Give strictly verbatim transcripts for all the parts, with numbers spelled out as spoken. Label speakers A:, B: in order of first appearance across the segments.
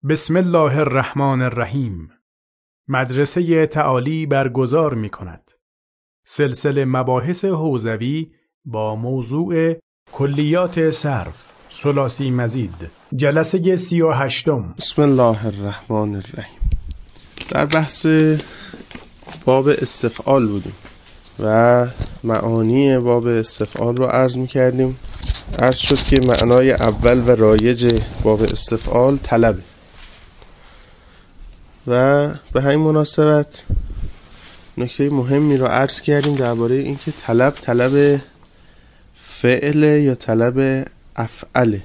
A: بسم الله الرحمن الرحیم. مدرسه تعالی برگزار می کند سلسله مباحث حوزوی با موضوع کلیات صرف ثلاثی مزید، جلسه سی و هشتم.
B: بسم الله الرحمن الرحیم. در بحث باب استفعال بودیم و معانی باب استفعال رو عرض می کردیم. عرض شد که معنای اول و رایج باب استفعال طلبه و به همین مناسبت نکته مهمی رو عرض کردیم درباره اینکه طلب طلب فعل یا طلب افعله،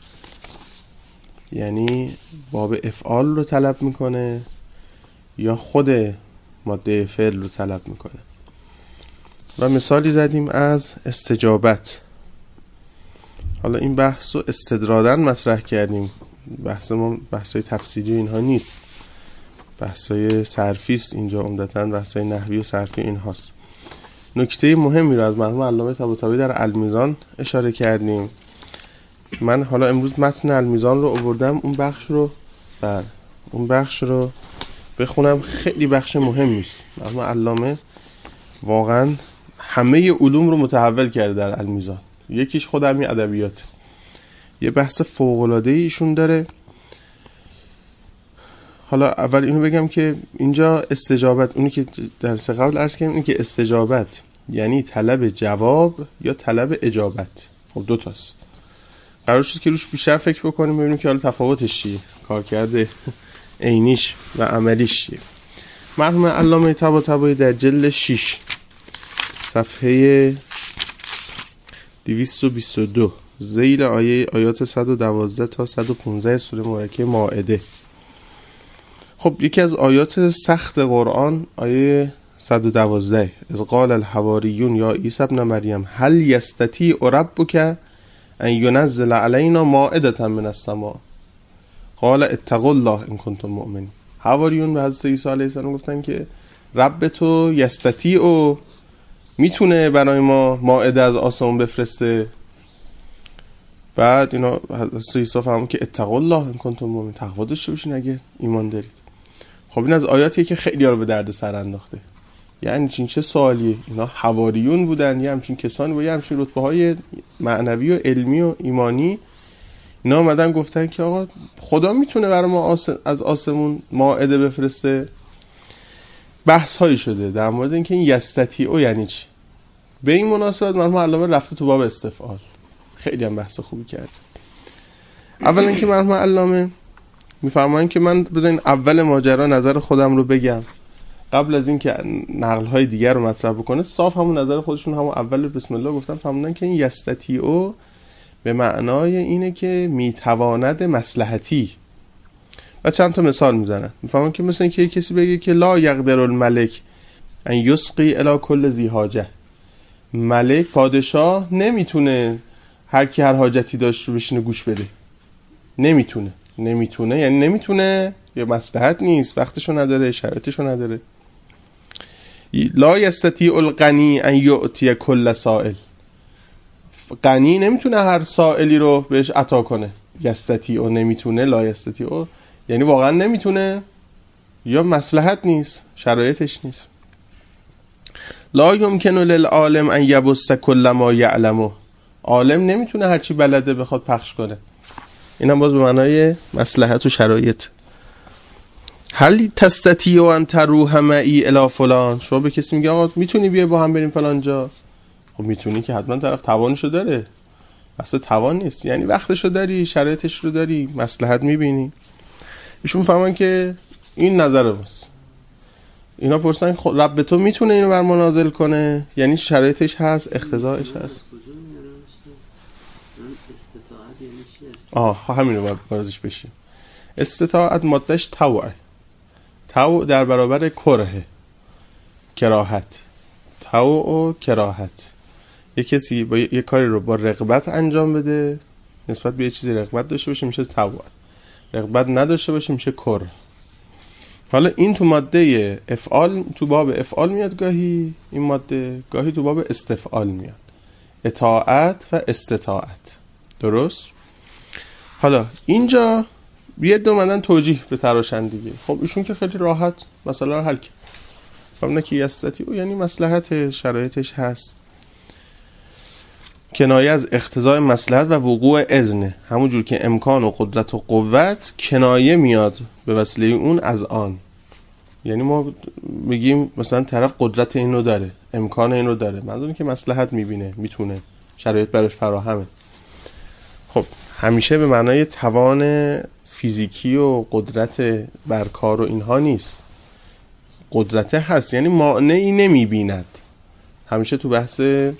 B: یعنی باب افعال رو طلب میکنه یا خود ماده فعل رو طلب میکنه. و مثالی زدیم از استجابت. حالا این بحث رو استدرادا مطرح کردیم، بحث ما بحثای تفسیری و اینها نیست، بحثای صرفی است اینجا، عمدتاً بحثای نحوی و صرفی اینهاست. نکته مهمی رو از مرحوم علامه طباطبایی در المیزان اشاره کردیم. من حالا امروز متن المیزان رو آوردم، اون بخش رو بر اون بخش رو بخونم. خیلی بخش مهمی است. مرحوم علامه واقعاً همه علوم رو متحول کرده در المیزان. یکیش خود همین ادبیات. یه بحث فوق‌العاده ایشون داره. حالا اول اینو بگم که اینجا استجابت، اونی که درس قبل عرض کردم، این که استجابت یعنی طلب جواب یا طلب اجابت. خب دو تاست. قرار شد که روش بیشتر فکر بکنیم ببینیم که حالا تفاوتش چیه، کارکرد عینیش و عملیش چیه. مرحوم علامه طباطبایی در جلد شش صفحه دویست و بیست و دو ذیل آیه آیات صد و دوازده تا صد و پانزده سوره مبارکه مائده. خب یکی از آیات سخت قرآن آیه صد و دوازده، از قال الحواریون یا عیسی ابن مریم هل یستطیع ربک ان ینزل علینا مائدة من السماء قال اتقوا الله ان کنتم مؤمنین. حواریون به حضرت عیسی علیه السلام گفتن که رب تو یستطیع، میتونه برای ما مائده از آسمون بفرسته. بعد اینا حضرت عیسی فهمون که اتقوا الله ان کنتم مؤمنین، تقوا داشته باشین اگه ایمان دارید. خب این از آیاتیه که خیلی ها رو به درد سر انداخته. یعنی چین چه سوالیه؟ اینا حواریون بودن، یه همچین کسانی با یه همچین رتبه های معنوی و علمی و ایمانی، اینا آمدن گفتن که آقا خدا میتونه برای ما آس... از آسمون مائده بفرسته. بحث هایی شده در مورد اینکه این یستطیع یعنی چی. به این مناسبت مرحوم علامه رفته تو باب استفعال، خیلی هم بحث خوبی کرد. اولا اینکه مرحوم علامه میفرمایند که من بذارین اول ماجرا نظر خودم رو بگم قبل از اینکه نقل های دیگر رو مطرح بکنه. صاف همون نظر خودشون همون اول بسم الله گفتن، فهمیدن که این یستطیع به معنای اینه که میتواند مصلحتی. و چند تا مثال میزنن. میفهمن که مثلا اینکه کسی بگه که لا یقدر الملک ان یسقی الی کل ذی حاجه، ملک پادشاه نمیتونه هر کی هر حاجتی داشت رو بشینه گوش بده. نمیتونه نمیتونه یعنی نمیتونه، یا مصلحت نیست، وقتشو نداره، شرایطشو نداره. لا یستطیع الغنی ان یعطی کل سائل، غنی نمیتونه هر سائلی رو بهش عطا کنه. یستطیع نمیتونه، لا یستطیع یعنی واقعا نمیتونه یا مصلحت نیست، شرایطش نیست. لا یمکن للعالم ان یبث کل ما یعلمه، عالم نمیتونه هر چی بلده بخواد پخش کنه. این هم باز به معنای مصلحت و شرایط. هل تستطیع ان تروح معی الی فلان، شما به کسی میگه آقا میتونی بیا با هم بریم فلان جا. خب میتونی که حتما طرف توانشو داره، اصلا توان نیست، یعنی وقتشو داری، شرایطش رو داری، مصلحت میبینی. ایشون فهمن که این نظر ماست. اینا پرسن خب رب تو میتونه اینو بر ما نازل کنه، یعنی شرایطش هست، اقتضاعش هست. آه همین رو باید واردش بشیم. استطاعت مادهش طوعه، طوع در برابر کره، کراهت. طوع و کراهت، یک کسی با یک کاری رو با رغبت انجام بده، نسبت به یه چیزی رغبت داشته باشه میشه طوع، رغبت نداشته باشه میشه کره. حالا این تو ماده افعال، تو باب افعال میاد گاهی این ماده، گاهی تو باب استفعال میاد. اطاعت و استطاعت، درست؟ حالا اینجا یه دو مدن توجیه به تراشن دیگه. خب ایشون که خیلی راحت مسئله رو حل کرد. فهمنا که یستتی او یعنی مصلحت شرایطش هست، کنایه از اقتضای مصلحت و وقوع اذن، همون جور که امکان و قدرت و قوت کنایه میاد به وسیله اون از آن. یعنی ما میگیم مثلا طرف قدرت اینو داره، امکان اینو داره، منظور که مصلحت میبینه، میتونه، شرایط براش فراهمه. خب همیشه به معنای توان فیزیکی و قدرت بر کار و اینها نیست. قدرت هست یعنی مانعی نمیبیند. همیشه تو بحث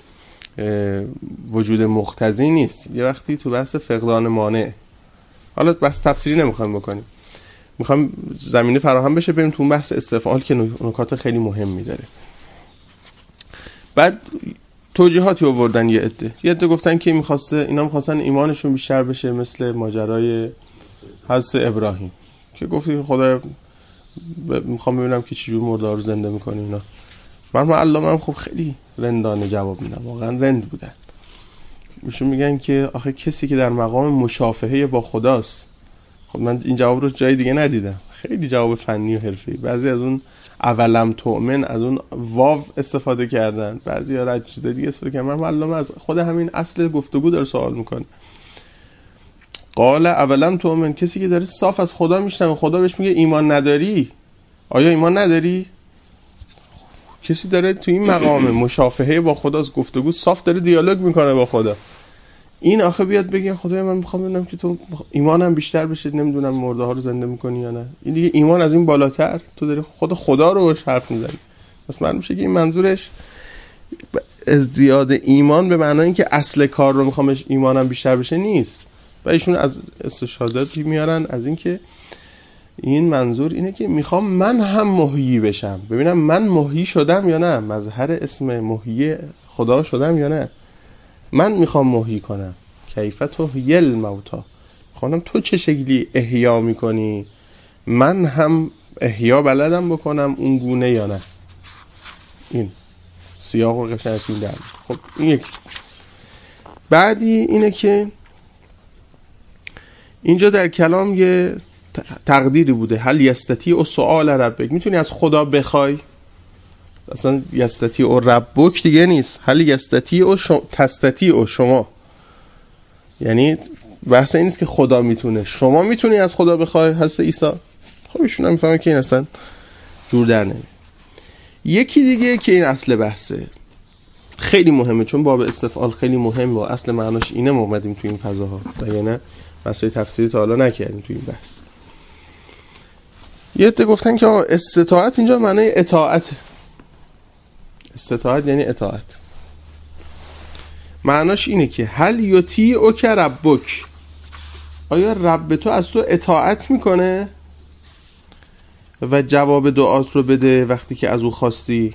B: وجود مقتضی نیست، یه وقتی تو بحث فقدان مانع. حالا بحث تفسیری نمیخوایم بکنیم، میخوایم زمینه فراهم بشه بریم تو بحث استفعال که نکات خیلی مهمی داره. بعد توجیهاتی آوردن یه عده یه عده گفتن که میخواسته اینا میخواستن ایمانشون بیشتر بشه، مثل ماجرای حضرت ابراهیم که گفتی خدا میخوام ببینم که چجور مرده رو زنده میکنه. اینا من علامه خب خیلی رندانه جواب میدم، واقعا رند بودن. ایشون میگن که آخه کسی که در مقام مشافهه با خداست. خب من این جواب رو جای دیگه ندیدم، خیلی جواب فنی و حرفه‌ای. بعضی از اون اولم تؤمن از اون واو استفاده کردن، بعضی ها از چیز دیگه استفاده کردن. من علامه از خود همین اصل گفتگو داره سوال میکنه. قال اولم تؤمن، کسی که داره صاف از خدا میشنوه، خدا بهش میگه ایمان نداری، آیا ایمان نداری؟ کسی داره تو این مقام مشافهه با خدا از گفتگو صاف داره دیالوگ میکنه با خدا. این آخه بیاد بگه خدای من میخوام ببینم که تو ایمانم بیشتر بشه، نمیدونم مرده ها رو زنده میکنی یا نه. این دیگه ایمان از این بالاتر، تو داری خود خدا رو باش حرف میزنی. پس معلوم میشه که این منظورش ازدیاد ایمان به معنای اینکه اصل کار رو میخوامش ایمانم بیشتر بشه نیست. و ایشون از استشهاداتی میارن از اینکه این منظور اینه که میخوام من هم محیی بشم، ببینم من محیی شدم یا نه، مظهر اسم محیی خدا شدم یا نه. من میخوام محیی کنم. کیف تحیی الموتی، خانم تو چه شکلی احیا میکنی، من هم احیا بلدم بکنم اون گونه یا نه. این سیاق و قشنگ این در. خب این یک. بعدی اینه که اینجا در کلام یه تقدیری بوده، هل یستطیع او سؤال ربک، میتونی از خدا بخوای. اصلا یستطیع او ربک دیگه نیست، هل یستطیع او شم... تستطیع او شما، یعنی بحث این نیست که خدا میتونه، شما میتونی از خدا بخوای حضرت عیسی. خب ایشون هم میفهمه که این اصلا جور در نمیاد. یکی دیگه که این اصل بحثه خیلی مهمه، چون باب استفعال خیلی مهمه و اصل معناش اینه، ما اومدیم تو این فضاها و یعنی بحثای تفسیری تا حالا نکردیم تو این بحث. یه عده گفتن که استطاعت اینجا معنی اطاعته. استطاعت یعنی اطاعت. معناش اینه که هل یطیع که ربک، آیا رب تو از تو اطاعت میکنه و جواب دعات رو بده وقتی که از او خواستی.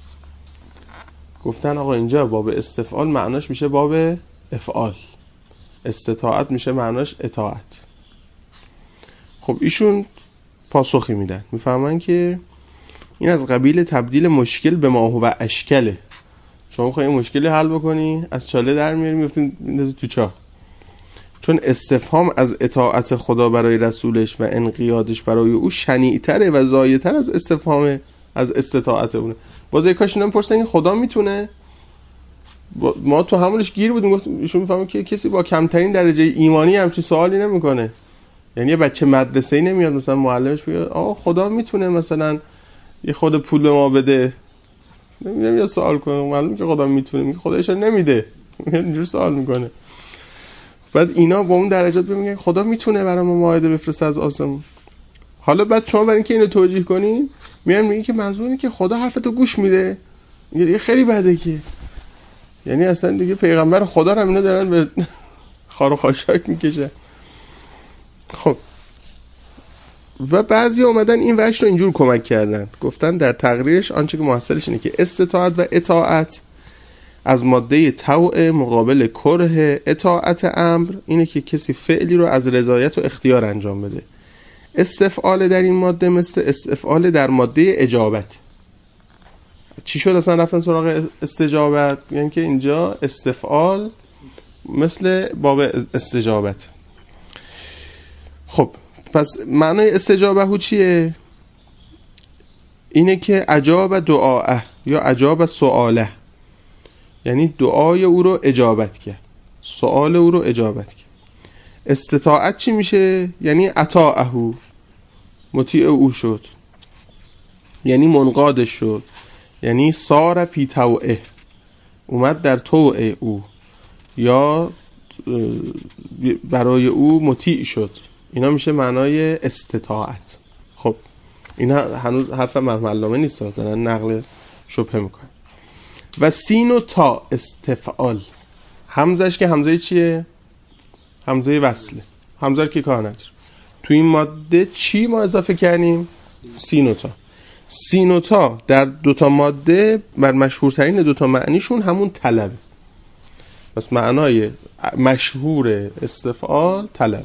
B: گفتن آقا اینجا باب استفعال معناش میشه باب افعال، استطاعت میشه معناش اطاعت. خب ایشون پاسخی میدن، میفهمن که این از قبیل تبدیل مشکل به ما هو اشکله. شما خواهی مشکلی حل بکنی، از چاله در میاری میفتین میندازی تو چاه. چون استفهام از اطاعت خدا برای رسولش و انقیادش برای او شنیع‌تره و زایدتر از استفهام از استطاعت اونه. بازه کاش اینا میپرسن خدا میتونه، ما تو همونش گیر بودیم. گفتیم ایشون میفهمه که کسی با کمترین درجه ایمانی همچین سوالی نمیکنه. یعنی یه بچه مدرسه‌ای نمیاد مثلا معلمش بگه آقا خدا میتونه مثلا یه خود پول به ما بده، نمیاد سوال کنه. معلومه که خدا میتونه، میگه خدایش نمیده، اینجوری سوال میکنه. بعد اینا با اون درجات میگن خدا میتونه برای ما مائده بفرسته از آسمون. حالا بعد شما برای اینکه اینو توجیه کنین میان میگن که منظور اینه که خدا حرفتو گوش میده. میگه خیلی بده که، یعنی اصلا دیگه پیغمبر خدا رو اینا دارن به خار و خاشاک میکشه. خب و بعضی اومدن این وجه رو اینجور کمک کردن، گفتن در تقریرش آنچه که محصلش اینه که استطاعت و اطاعت از ماده طوع مقابل کره اطاعت امر اینه که کسی فعلی رو از رضایت و اختیار انجام بده. استفعال در این ماده مثل استفعال در ماده اجابت. چی شد اصلا رفتن سراغ استجابت؟ یعنی که اینجا استفعال مثل باب استجابت. خب پس معنای استجابه چیه؟ اینه که اجاب دعاه یا اجاب سؤاله، یعنی دعای او رو اجابت کرد، سؤال او رو اجابت کرد. استطاعت چی میشه؟ یعنی اطاعه، مطیع او شد، یعنی منقادش شد، یعنی صار فی طوعه، اومد در طوع او یا برای او مطیع شد. اینا میشه معنای استطاعت. خب اینا هنوز حرف مرحوم نیست، دارن نقل شبهه میکنن. و سین و تا استفعال، همزش که همزه چیه؟ همزه وصله، همزه که کار نداره. تو این ماده چی ما اضافه کردیم؟ سین و تا. سین و تا در دوتا ماده بر مشهورترین دوتا معنیشون همون طلبه. پس معنای مشهور استفعال طلب.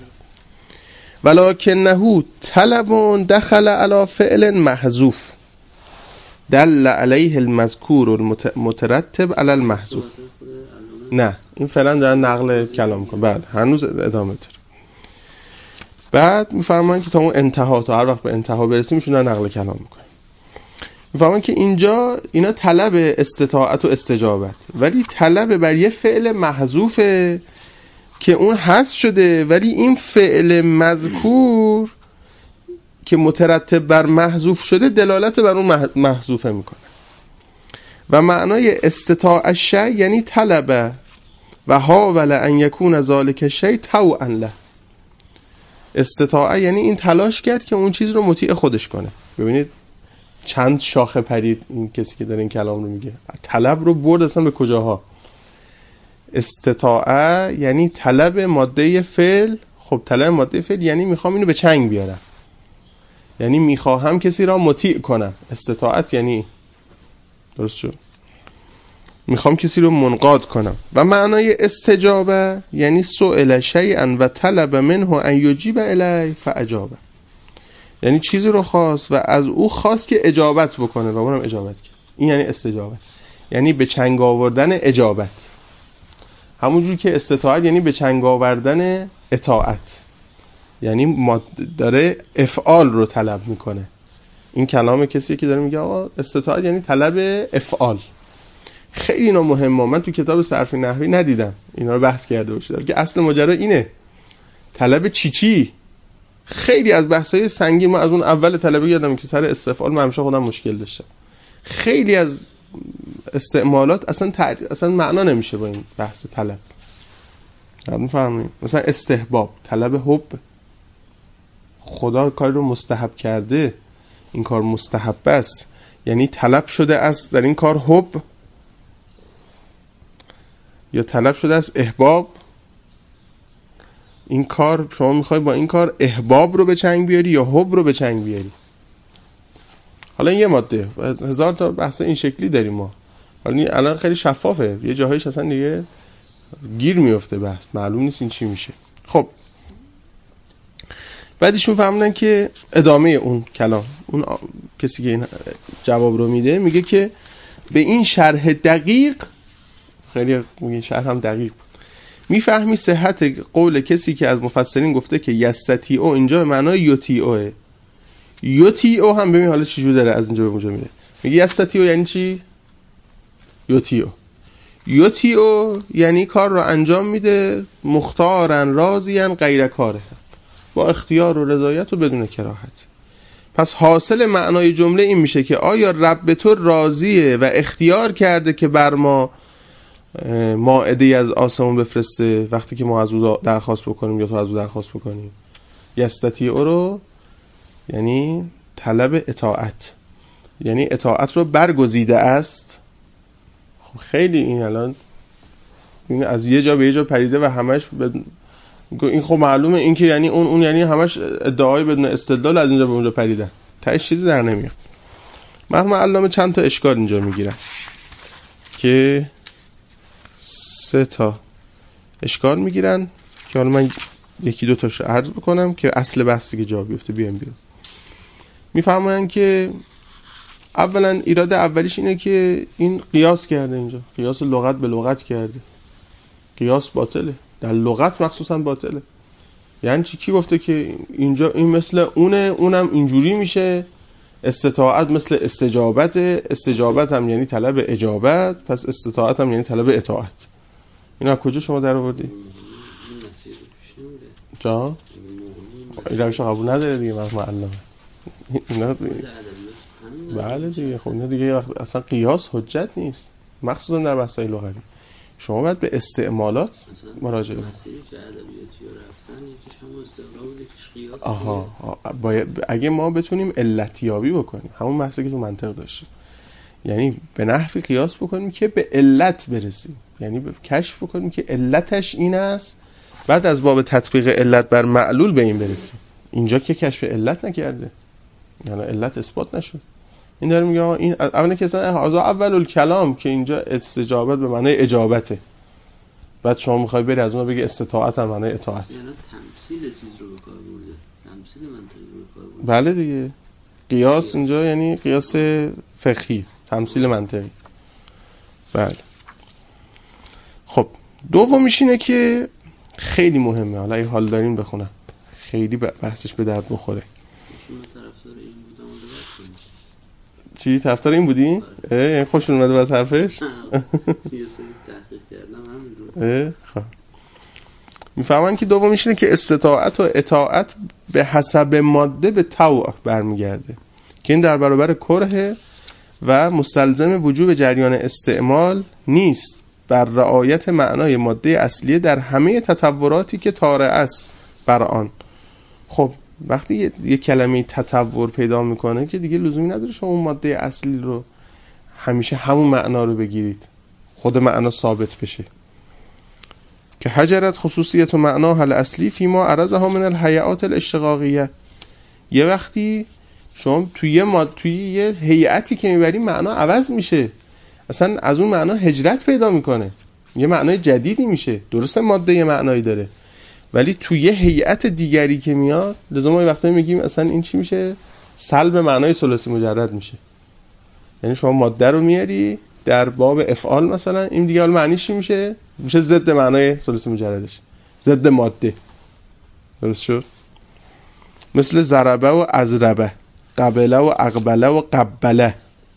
B: ولکنه طلب دخل علی فعل محذوف دل علیه المذکور المترتب علی المحذوف. نه این فعلا دارن نقل کلام کن. بله هنوز ادامه داره. بعد میفرمان که تا اون انتها، تا هر وقت به انتها برسیم میشون دارن نقل کلام میکنن. میفرمان که اینجا اینا طلب استطاعت و استجابت، ولی طلب بر یه فعل محذوفه که اون حذف شده، ولی این فعل مذکور که مترتب بر محذوف شده دلالت بر اون محذوفه میکنه. و معنای استطاع شی یعنی طلبه و حاول ان یکون ذالک شی طوعا له. استطاع یعنی این تلاش کرد که اون چیز رو مطیع خودش کنه. ببینید چند شاخه پرید این کسی که داره این کلام رو میگه. طلب رو برد اصلا به کجاها. استطاعه یعنی طلب ماده فعل. خب طلب ماده فعل یعنی میخوام اینو به چنگ بیارم، یعنی میخواهم کسی را مطیع کنم. استطاعت یعنی درست شد، میخوام کسی رو منقاد کنم. و معنای استجابه یعنی سئل شیئا و طلب منه ان یجیب الیه فاجابه، یعنی چیزی رو خواست و از او خواست که اجابت بکنه و اونم اجابت کرد. این یعنی استجابه، یعنی به چنگ آوردن اجابت. همونجور که استطاعت یعنی به چنگ آوردن اطاعت، یعنی ما داره افعال رو طلب میکنه. این کلام کسی که داره میگه آقا استطاعت یعنی طلب افعال. خیلی اینا مهمه، من تو کتاب صرف نحوی ندیدم اینا رو بحث کرده باشه که اصل ماجرا اینه. طلب چی چی؟ خیلی از بحثای سنگین ما از اون اول طلبه یادم که سر استفعال من همیشه خودم مشکل داشتم. خیلی از استعمالات اصلا تعریف اصلا معنا نمیشه با این بحث طلب. میفهمید؟ مثلا استحباب، طلب حب. خدا کاری رو مستحب کرده، این کار مستحب است، یعنی طلب شده است در این کار حب، یا طلب شده است احباب. این کار شما میخوای با این کار احباب رو به چنگ بیاری یا حب رو به چنگ بیاری. حالا این یه ماده، هزار تا بحث این شکلی داریم ما. حالا الان خیلی شفافه، یه جاهایش اصلا دیگه گیر میفته بحث، معلوم نیست این چی میشه. خب بعدشون فهمیدن که ادامه اون کلام، اون کسی که این جواب رو میده میگه که به این شرح دقیق، خیلی میگه شرح هم دقیق، میفهمی صحت قول کسی که از مفسرین گفته که یستطیعو اینجا به معنای یطیعوه. یطیعو هم ببین حالا چجور داره از اینجا به اونجا میره. میگه یستطیعو یعنی چی؟ یطیعو. یطیعو یعنی کار رو انجام میده مختارن راضیان غیر کاره، با اختیار و رضایت و بدون کراهت. پس حاصل معنای جمله این میشه که آیا رب تو راضیه و اختیار کرده که بر ما مائده از آسمون بفرسته وقتی که ما از او درخواست بکنیم یا تو از او درخواست بکنیم. یستطیعو رو یعنی طلب اطاعت، یعنی اطاعت رو برگزیده است. خب خیلی این الان این از یه جا به یه جا پریده و همش ب... این خب معلومه این که یعنی اون اون یعنی همش ادعای بدون استدلال از اینجا به اونجا پریده، تاش چیزی در نمیاد. مرحوم علامه چند تا اشکال اینجا میگیرن که سه تا اشکال میگیرن که حالا من یکی دو تاشو عرض بکنم که اصل بحثی که جا بیفته بیام بیام. میفهمن که اولا ایراد اولیش اینه که این قیاس کرده، اینجا قیاس لغت به لغت کرده. قیاس باطله، در لغت مخصوصا باطله. یعنی چی؟ کی گفته که اینجا این مثل اونه، اونم اینجوری میشه؟ استطاعت مثل استجابت، استجابت هم یعنی طلب اجابت، پس استطاعت هم یعنی طلب اطاعت. اینا کجا شما در آوردی؟ جا؟ این روش قبول نداره دیگه من معلمه. اینا بله دیگه، خب اینا دیگه اصلا قیاس حجت نیست، مخصوصا در بحث‌های لغوی. شما باید به استعمالات مراجعه کنید. آها، باید اگه ما بتونیم علتیابی بکنیم، همون بحثی که تو منطق داشتیم، یعنی به نحوی قیاس بکنیم که به علت برسیم، یعنی به کشف بکنیم که علتش این است، بعد از باب تطبیق علت بر معلول به این برسیم. اینجا که کشف علت نکرده، یعنی علت اثبات نشد. این داره میگه این اولا که اصلا اول الکلام که اینجا استجابت به معنای اجابته، بعد شما میخوای بری از اون بگی استطاعت هم معنای اطاعت.
C: یعنی تمثیل چیز رو به کار برده، تمثیل منطقی رو به کار برده.
B: بله دیگه، قیاس اینجا یعنی قیاس فقهی، تمثیل منطقی. بله. خب دومیش اینه که خیلی مهمه، حالا این حال دارین بخونم، خیلی بحثش به درد بخوره. چی طرفدار این بودین؟ اه خوش اومده باز حرفش.
C: یه سری تحقیق کردم همین رو.
B: خب میفهمن که دومیش اینه که استطاعت و اطاعت به حسب ماده به طوع برمیگرده که این در برابر کره و مستلزم وجوب جریان استعمال نیست، بر رعایت معنای ماده اصلیه در همه تطوراتی که طارئ است بر آن. خب وقتی یه, یه کلمه تطور پیدا میکنه که دیگه لزومی نداره شما اون ماده اصلی رو همیشه همون معنا رو بگیرید، خود معنا ثابت بشه. که حجرت خصوصیت و معناها الاصلی فیما عرضها من الهیئات الاشتقاقیه. یه وقتی شما توی یه ماد توی یه هیئتی که میبری معنا عوض میشه، اصلا از اون معنا هجرت پیدا میکنه، یه معنای جدیدی میشه. درسته ماده یه معنایی داره، ولی توی یه هیئت دیگری که میاد لزوما ما وقتی میگیم اصلا این چی میشه؟ سلب معنای ثلاثی مجرد میشه. یعنی شما ماده رو میاری در باب افعال مثلا، این دیگه حالا معنیش چی میشه؟ میشه ضد معنای ثلاثی مجردش، ضد ماده. درست شد؟ مثل ضربه و ازربه، قبله و اقبله و قبله.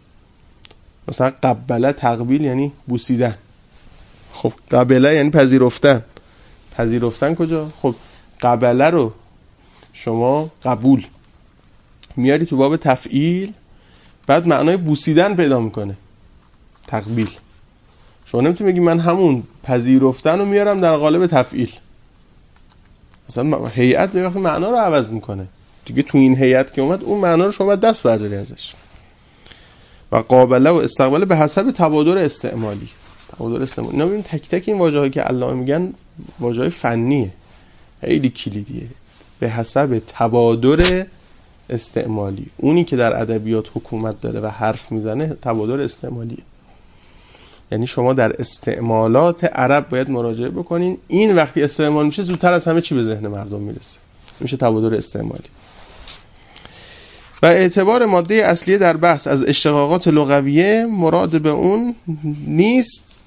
B: مثلا قبله تقبیل یعنی بوسیدن، خب قبله یعنی پذیرفتن. پذیرفتن کجا؟ خب قبله رو شما قبول میاری تو باب تفعیل، بعد معنای بوسیدن پیدا میکنه، تقبیل. شما نمیتونی بگی من همون پذیرفتن رو میارم در قالب تفعیل. مثلا هیئت به وقت معنا رو عوض میکنه دیگه، تو این هیئت که اومد اون معنا رو شما دست برداری ازش. و قابله و استقباله به حسب تبادر استعمالی. تبادر استعمالی اینا ببین تک تک این واژه‌هایی که علامه میگن واژه‌های فنیه، خیلی کلیدیه. به حسب تبادر استعمالی، اونی که در ادبیات حکومت داره و حرف میزنه تبادر استعمالیه. یعنی شما در استعمالات عرب باید مراجعه بکنین. این وقتی استعمال میشه زودتر از همه چی به ذهن مردم میرسه، میشه تبادر استعمالی. و اعتبار ماده اصلیه در بحث از اشتقاقات لغویه مراد به اون نیست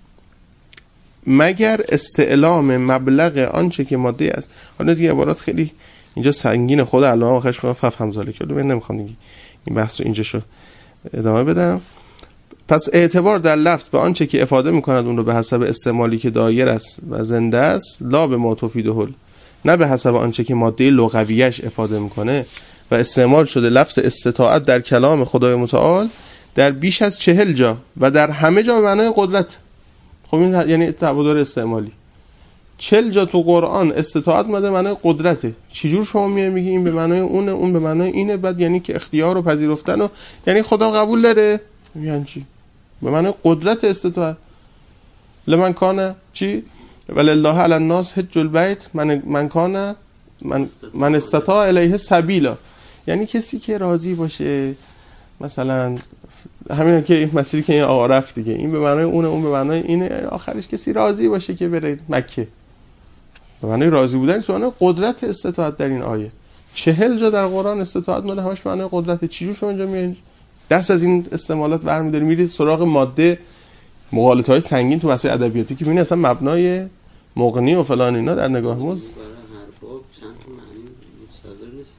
B: مگر استعلام مبلغ آنچه که ماده است. حالا دیگه عبارات خیلی اینجا سنگینه، خود علامه آخرش میگه فف همزاله کرده، من نمیخوام دیگه این بحث رو اینجا شو ادامه بدم. پس اعتبار در لفظ به آنچه که افاده میکند اون رو به حسب استعمالی که دایر است و زنده است، لا به ما تفیده هل، نه به حسب آنچه که ماده لغویش افاده میکنه و استعمال شده. لفظ استطاعت در کلام خدای متعال در بیش از چهل جا و در همه جا به معنای قدرت. خب این یعنی تبادر استعمالی. چهل جا تو قرآن استطاعت مده معنای قدرته. چجور شما میای میگی این به معنای اونه، اون به معنای اینه، بعد یعنی که اختیار و پذیرفتن و یعنی خدا قبول داره، یعنی چی؟ به معنای قدرت استطاعت. لمن کانه چی؟ ولله علی الناس حج البیت من من کانه من من استطاع الیه سبیلا. یعنی کسی که راضی باشه، مثلا همین که این مسیری که این آقا رفت دیگه، این به معنای اونه، اون به معنای اینه، آخرش کسی راضی باشه که بره مکه. به معنای راضی بودن، سوانه قدرت استطاعت در این آیه. چهل جا در قرآن استطاعت ماده همش معنای قدرت. چجور شما اینجا میایین دست از این استعمالات برمی‌داری میری سراغ ماده، مغالطه‌های سنگین تو مسائل ادبیاتی که میبینی اصلا مبنای مغنی و فلان اینا در نگاه ماست.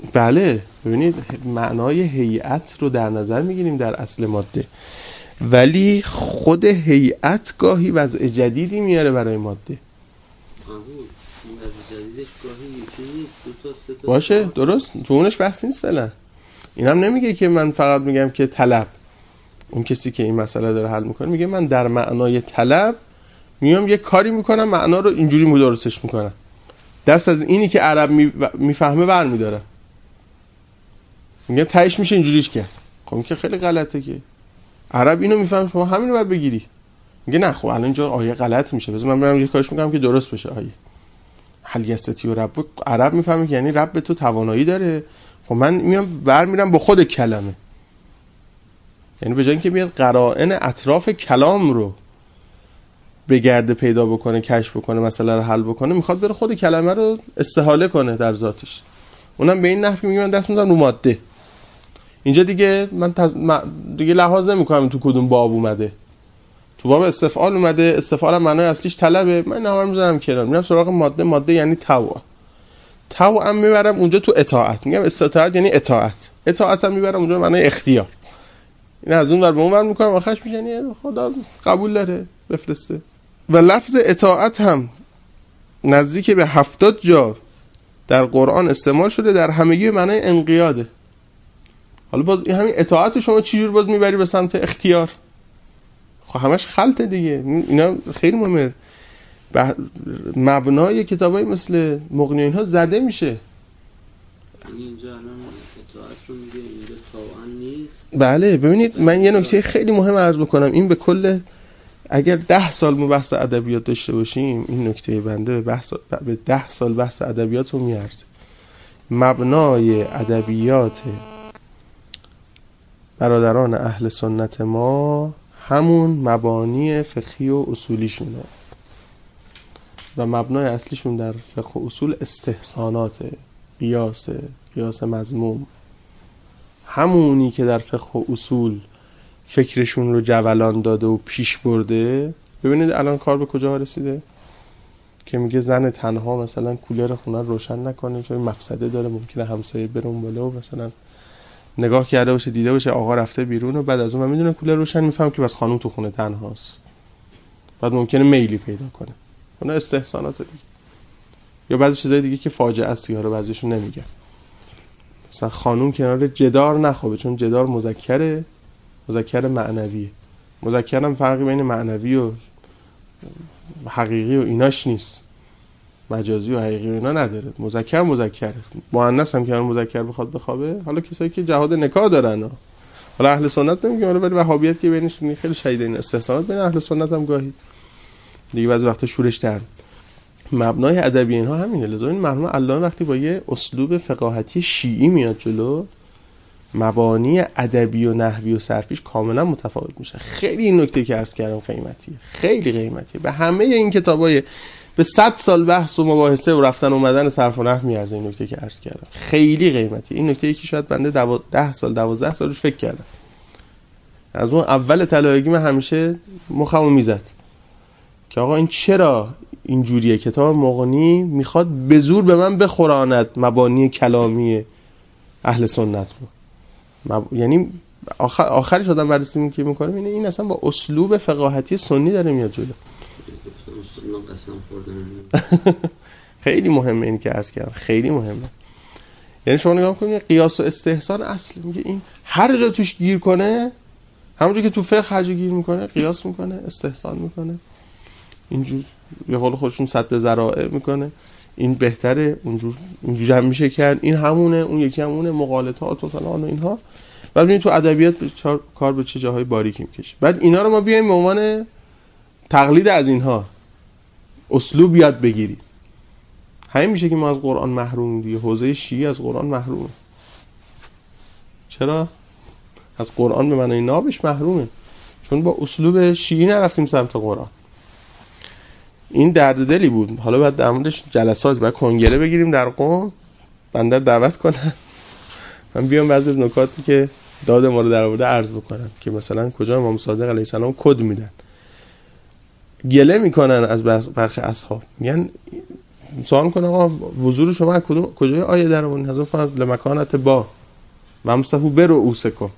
B: بله ببینید معنای هیئت رو در نظر میگیریم در اصل ماده، ولی خود هیئت گاهی وضع جدیدی میاره برای ماده. باشه درست، تو اونش بحث نیست فعلا. اینم نمیگه که من فقط میگم که طلب، اون کسی که این مسئله داره حل میکنه میگه من در معنای طلب میام یه کاری میکنم معنا رو اینجوری مدرسش میکنم، دست از اینی که عرب میفهمه برمیداره، میگه تهش میشه اینجوریش کرد. خب که خیلی غلطه که عرب اینو میفهم شما همین رو باید بگیری. میگه نه خب الان اینجا آیه غلط میشه، بذار من برم یه کارش میکنم که درست بشه آیه. هل یستی و رب عرب میفهمه که یعنی رب تو توانایی داره، خب من میام برمیرم با خود کلمه، یعنی به جای اینکه بیاد قرائن اطراف کلام رو بگرده پیدا بکنه کشف بکنه مسئله رو حل بکنه، میخواد بره خود کلمه رو استحاله کنه در ذاتش. اونم به این نحو میگه من دست میذارم رو ماده. اینجا دیگه من تز... دیگه لحاظ نمیکنم تو کدوم باب اومده، تو باب استفعال اومده، استفعال هم معنای اصلیش طلبه، من اینا رو میذارم کنار، میرم سراغ ماده. ماده یعنی طوع، طوع هم میبرم اونجا تو اطاعت، میگم استطاعت یعنی اطاعت، اطاعت هم میبرم اونجا معنای اختیار. این از اون ور به اون ور میکنم، آخرش میشه یعنی خدا قبول داره بفرسته. و لفظ اطاعت هم نزدیک به هفتاد جا در قرآن استعمال شده، در همگی معنای انقیاده. حالا باز این همین اطاعت شما چجور باز میبری به سمت اختیار؟ خب همش خلطه دیگه. اینا خیلی مهمه، مبنای کتابای مثل مغنی اینها زده میشه.
C: اینجا الان اطاعت رو میگه، اینجا طاعن نیست.
B: بله ببینید من یه نکته خیلی مهم عرض بکنم، این به کل اگر ده سال ما بحث ادبیات داشته باشیم، این نکته بنده به بحث به ده سال بحث ادبیات رو میارزه. مبنای ادبیات برادران اهل سنت ما همون مبانی فقهی و اصولیشونه و مبنای اصلیشون در فقه و اصول استحسانات، قیاس، قیاس مذموم، همونی که در فقه و اصول فکرشون رو جولان داده و پیش برده. ببینید الان کار به کجا رسیده که میگه زن تنها مثلا کولر خونه روشن نکنه چون مفسده داره، ممکنه همسایه بره اون بالا و مثلا نگاه کرده باشه دیده باشه آقا رفته بیرون و بعد از اون من میدونم کولر روشن، میفهم که بس خانم تو خونه تنهاست، بعد ممکنه میلی پیدا کنه. اونا استحسانات دیگه. یا بعضی چیزای دیگه که فاجعه است رو بعضیشون نمیگه، مثلا خانم کنار جدار نخوابه چون جدار مذکره، مذکر معنویه. مذکر هم فرقی بین معنوی و حقیقی و ایناش نیست، مجازی و حقیقی و اینا نداره. مذکر مذکره، مؤنث هم که مذکر بخواد بخوابه. حالا کسایی که جهاد نکاح دارن، حالا اهل سنت نمیگم، ولی وهابیت که بینش خیلی شدید این استحسانات بین اهل سنت هم گاهی دیگه بعضی وقتا شورش در مبنای ادبی اینها همینه. لذا این مرحوم علامه وقتی با یه اسلوب فقاهتی شیعی میاد جلو، مبانی ادبی و نحوی و صرفیش کاملا متفاوت میشه. خیلی این نکته که عرض کردم قیمتیه، خیلی قیمتیه. به همه این کتابای به صد سال بحث و مباحثه و رفتن اومدن صرف و نحو میارزه این نکته که عرض کردم، خیلی قیمتیه. این نکته یکی شاید بنده ده سال دوازده سال روش فکر کردم، از اون اول طلایگی من همیشه مخمو میزد که آقا این چرا اینجوریه. کتاب مغنی میخواد به زور به من بخوراند مبانی کلامی اهل سنت رو، مب... یعنی آخر... آخرش آدم بررسی میکنه میکنه اینه این اصلا با اسلوب فقاهتی سنی داره میاد جلو. خیلی مهمه این که عرض کردم، خیلی مهمه. یعنی شما نگاه کنید قیاس و استحسان اصل میگه این هر جا توش گیر کنه، همونجوری که تو فقه هر جا گیر میکنه قیاس میکنه، استحسان میکنه، اینجور به قول خودشون سد ذرائع میکنه، این بهتره، اونجور اونجوری هم میشه کرد، این همونه، اون یکی همونه، مغالطات و فلان و اینها. بعد ببین تو ادبیات کار به چه جاهای باریکی میکشه. بعد اینا رو ما بیایم به عنوان تقلید از اینها اسلوب یاد بگیریم. همین میشه که ما از قرآن محروم دیگه. حوزه شیعی از قرآن محرومه. چرا؟ از قرآن به معنای نابش محرومه، چون با اسلوب شیعی نرفتیم سمت قرآن. این درد دلی بود. حالا باید در موردش جلسات، باید کنگره بگیریم در قم، بنده دعوت کنن من بیام بعضی از نکاتی که داد ما رو در آورده عرض بکنم که مثلا کجا امام صادق علیه السلام کد میدن. گله میکنن از برخی اصحاب، میگن سوال کنه آقا وضو شما از کدوم کجای آیه در اون حذف لمکانت با ممسحو برؤوسکم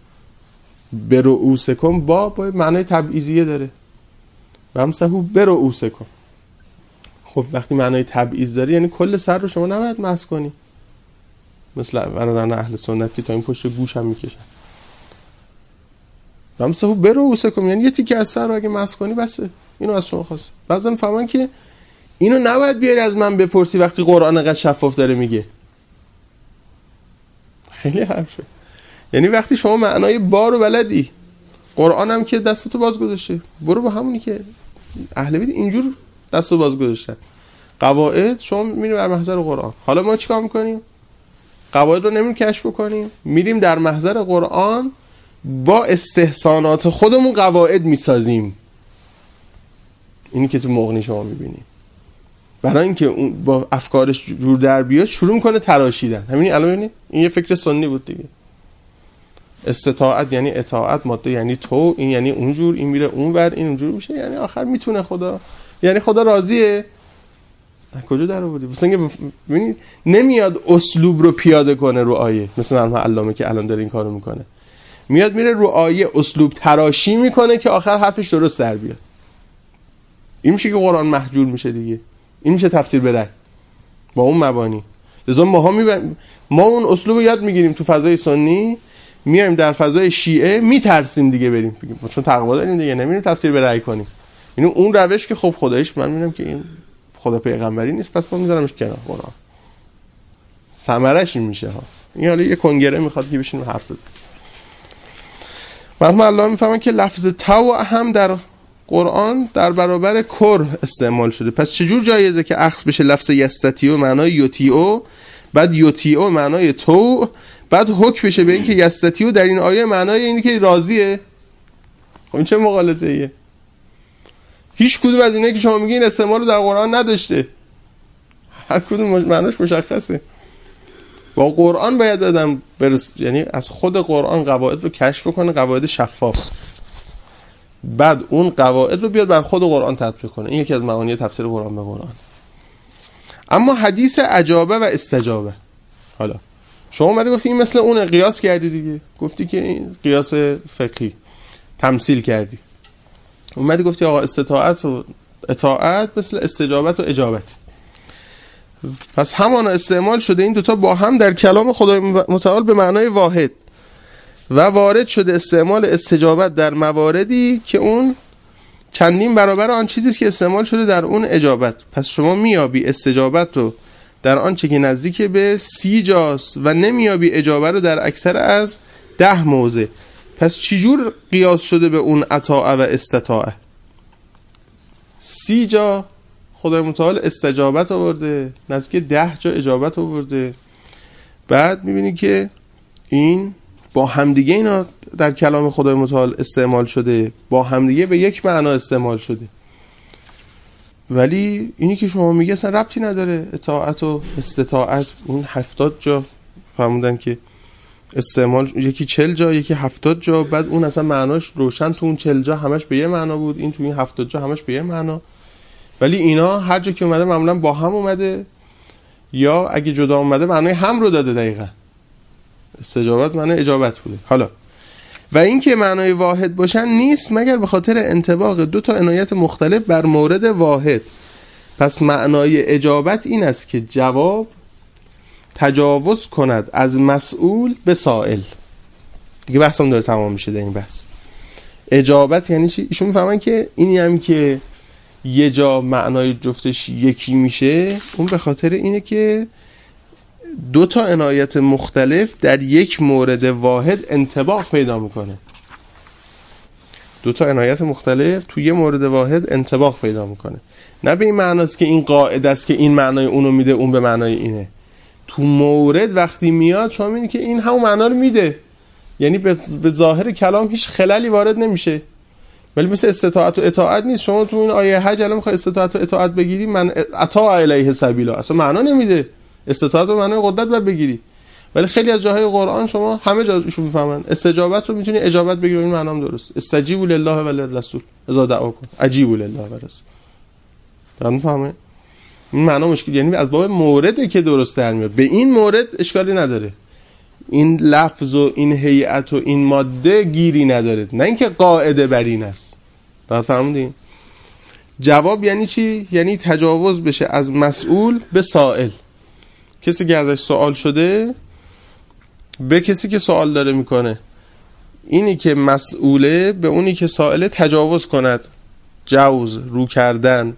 B: برؤوسکم با با معنای تبعیضیه داره ممسحو برؤوسکم. خب وقتی معنای تبعیض داره یعنی کل سر رو شما نباید مسح کنی، مثل برادران اهل سنت که تا این پشت گوش هم میکشن. ممسحو برؤوسکم یعنی یه تیکه از سر رو اگه مسح کنی بسه، اینو از شما خواسته. بعضن فهمن که اینو نباید بیاری از من بپرسی وقتی قرآن انقدر شفاف داره میگه. خیلی حرفه. یعنی وقتی شما معنای با رو بلدی، قرآن هم که دستتو باز گذاشته، برو با همونی که اهل بیت اینجور دستو باز گذاشتن. قواعد شما میریم در محضر قرآن. حالا ما چیکار میکنیم؟ قواعد رو نمیریم کشف کنیم، میریم در محضر قرآن با استحسانات خودمون قواعد میسازیم. اینی که تو مغنی شما میبینی. برای اینکه اون با افکارش جور در بیاد شروع میکنه تراشیدن. همین الان ببینید این یه فکر سنی بود دیگه. استطاعت یعنی اطاعت، ماده یعنی تو، این یعنی اونجور، این میره اونور، این اونجور میشه، یعنی آخر میتونه خدا، یعنی خدا راضیه. کجا در آوردی؟ واسه اینکه ببینید نمیاد اسلوب رو پیاده کنه رو آیه، مثل مرحوم علامه که الان داره این کارو میکنه. میاد میره رو آیه اسلوب تراشی میکنه که آخر حرفش درست در بیاد. این میشه که قرآن محجور میشه دیگه. این میشه تفسیر به رأی با اون مبانی. لذا ما ها میبن... ما اون اسلوب رو یاد میگیریم تو فضای سنی، میایم در فضای شیعه میترسیم دیگه بریم بگیم چون تقوا داریم دیگه نمیریم تفسیر به رأی کنیم. یعنی اون روش که خب خداییش من میبینم که این خدا پیغمبری نیست، پس ما میذارمش کنار قرآن. ثمرش این میشه ها. این حالا یه کنگره میخواد که بشینیم حرف بزنیم. مرحوم الله میفهمن که لفظ تو هم در قرآن در برابر کر استعمال شده. پس چجور جایزه که اخذ بشه لفظ یستتیو معنای یوتیو، بعد یوتیو معنای تو، بعد حکم بشه به این که یستتیو در این آیه معنای اینه که راضیه؟ خب این چه مغالطه ایه؟ هیچ کدوم از اینایی که شما میگین استعمال رو در قرآن نداشته. هر کدوم معناش مشخصه. با قرآن باید آدم برس، یعنی از خود قرآن قواعد رو کشف کنه، قواعد شفاف، بعد اون قواعد رو بیاد بر خود قرآن تطبیق کنه. این یکی از معانی تفسیر قرآن به قرآن. اما حدیث اجابه و استجابه، حالا شما اومدی گفتی این مثل اون قیاس کردی دیگه، گفتی که این قیاس فقهی تمثیل کردی، اومدی گفتی آقا استطاعت و اطاعت مثل استجابت و اجابت. پس همان استعمال شده این دوتا با هم در کلام خدای متعال به معنای واحد و وارد شده استعمال استجابت در مواردی که اون چندین برابر آن چیزیست که استعمال شده در اون اجابت. پس شما میابی استجابت رو در آن چه که نزدیک به سی جاست و نمیابی اجابت رو در اکثر از ده موضع. پس چجور قیاس شده به اون اطاعه و استطاعه؟ سی جا خدای متعال استجابت آورده، نزدیک ده جا اجابت آورده. بعد میبینی که این با همدیگه اینا در کلام خدای متعال استعمال شده، با همدیگه به یک معنا استعمال شده. ولی اینی که شما میگه اصلا ربطی نداره. اطاعت و استطاعت اون هفتاد جا فرمودن که استعمال، یکی چل جا یکی هفتاد جا، بعد اون اصلا معناش روشن تو اون چل جا همش به یه معنا بود، این تو این هفتاد جا همش به یه معنا. ولی اینا هر جا که اومده معمولا با هم اومده، یا اگه جدا اومده معنای هم رو داده. دقیقاً استجابت معنای اجابت بوده. حالا و این که معنای واحد باشن نیست مگر به خاطر انطباق دو تا عنایت مختلف بر مورد واحد. پس معنای اجابت این است که جواب تجاوز کند از مسئول به سائل. دیگه بحثم داره تمام میشه در این بحث. اجابت یعنی چی؟ ایشون میفهمن که اینی هم که یه جا معنای جفتش یکی میشه، اون به خاطر اینه که دو تا عنایت مختلف در یک مورد واحد انطباق پیدا میکنه. دو تا عنایت مختلف توی یه مورد واحد انطباق پیدا میکنه. نه به این معناست که این قاعده است که این معنای اونو میده اون به معنای اینه. تو مورد وقتی میاد شما میبینید که این همون معنا رو میده، یعنی به ظاهر کلام هیچ خللی وارد نمیشه. ولی مثل استطاعت و اطاعت نیست. شما تو این آیه حج الان میخوای استطاعت و اطاعت بگیری، من اطاع الیه سبیلا، اصلا معنا نمیده. استطاعت و معنای قدرت باید بگیری. ولی خیلی از جاهای قرآن شما همه جاشون میفهمن استجابت رو میتونی اجابت بگیری، این معنام درست. استجیبوا لله و للرسول اذا دعاکم، اجیبوا لله و رسول. دارن میفهمه؟ این معنا مشکل، یعنی از باب مورده که درست در میاد. به این مورد اشکالی نداره، این لفظ و این هیئت و این ماده گیری نداره، نه اینکه قاعده بر این است. درست فهمیدین؟ جواب یعنی چی؟ یعنی تجاوز بشه از مسئول به سائل. کسی که ازش سوال شده به کسی که سوال داره میکنه، اینی که مسئوله به اونی که سائله تجاوز کند. جوز، رو کردن،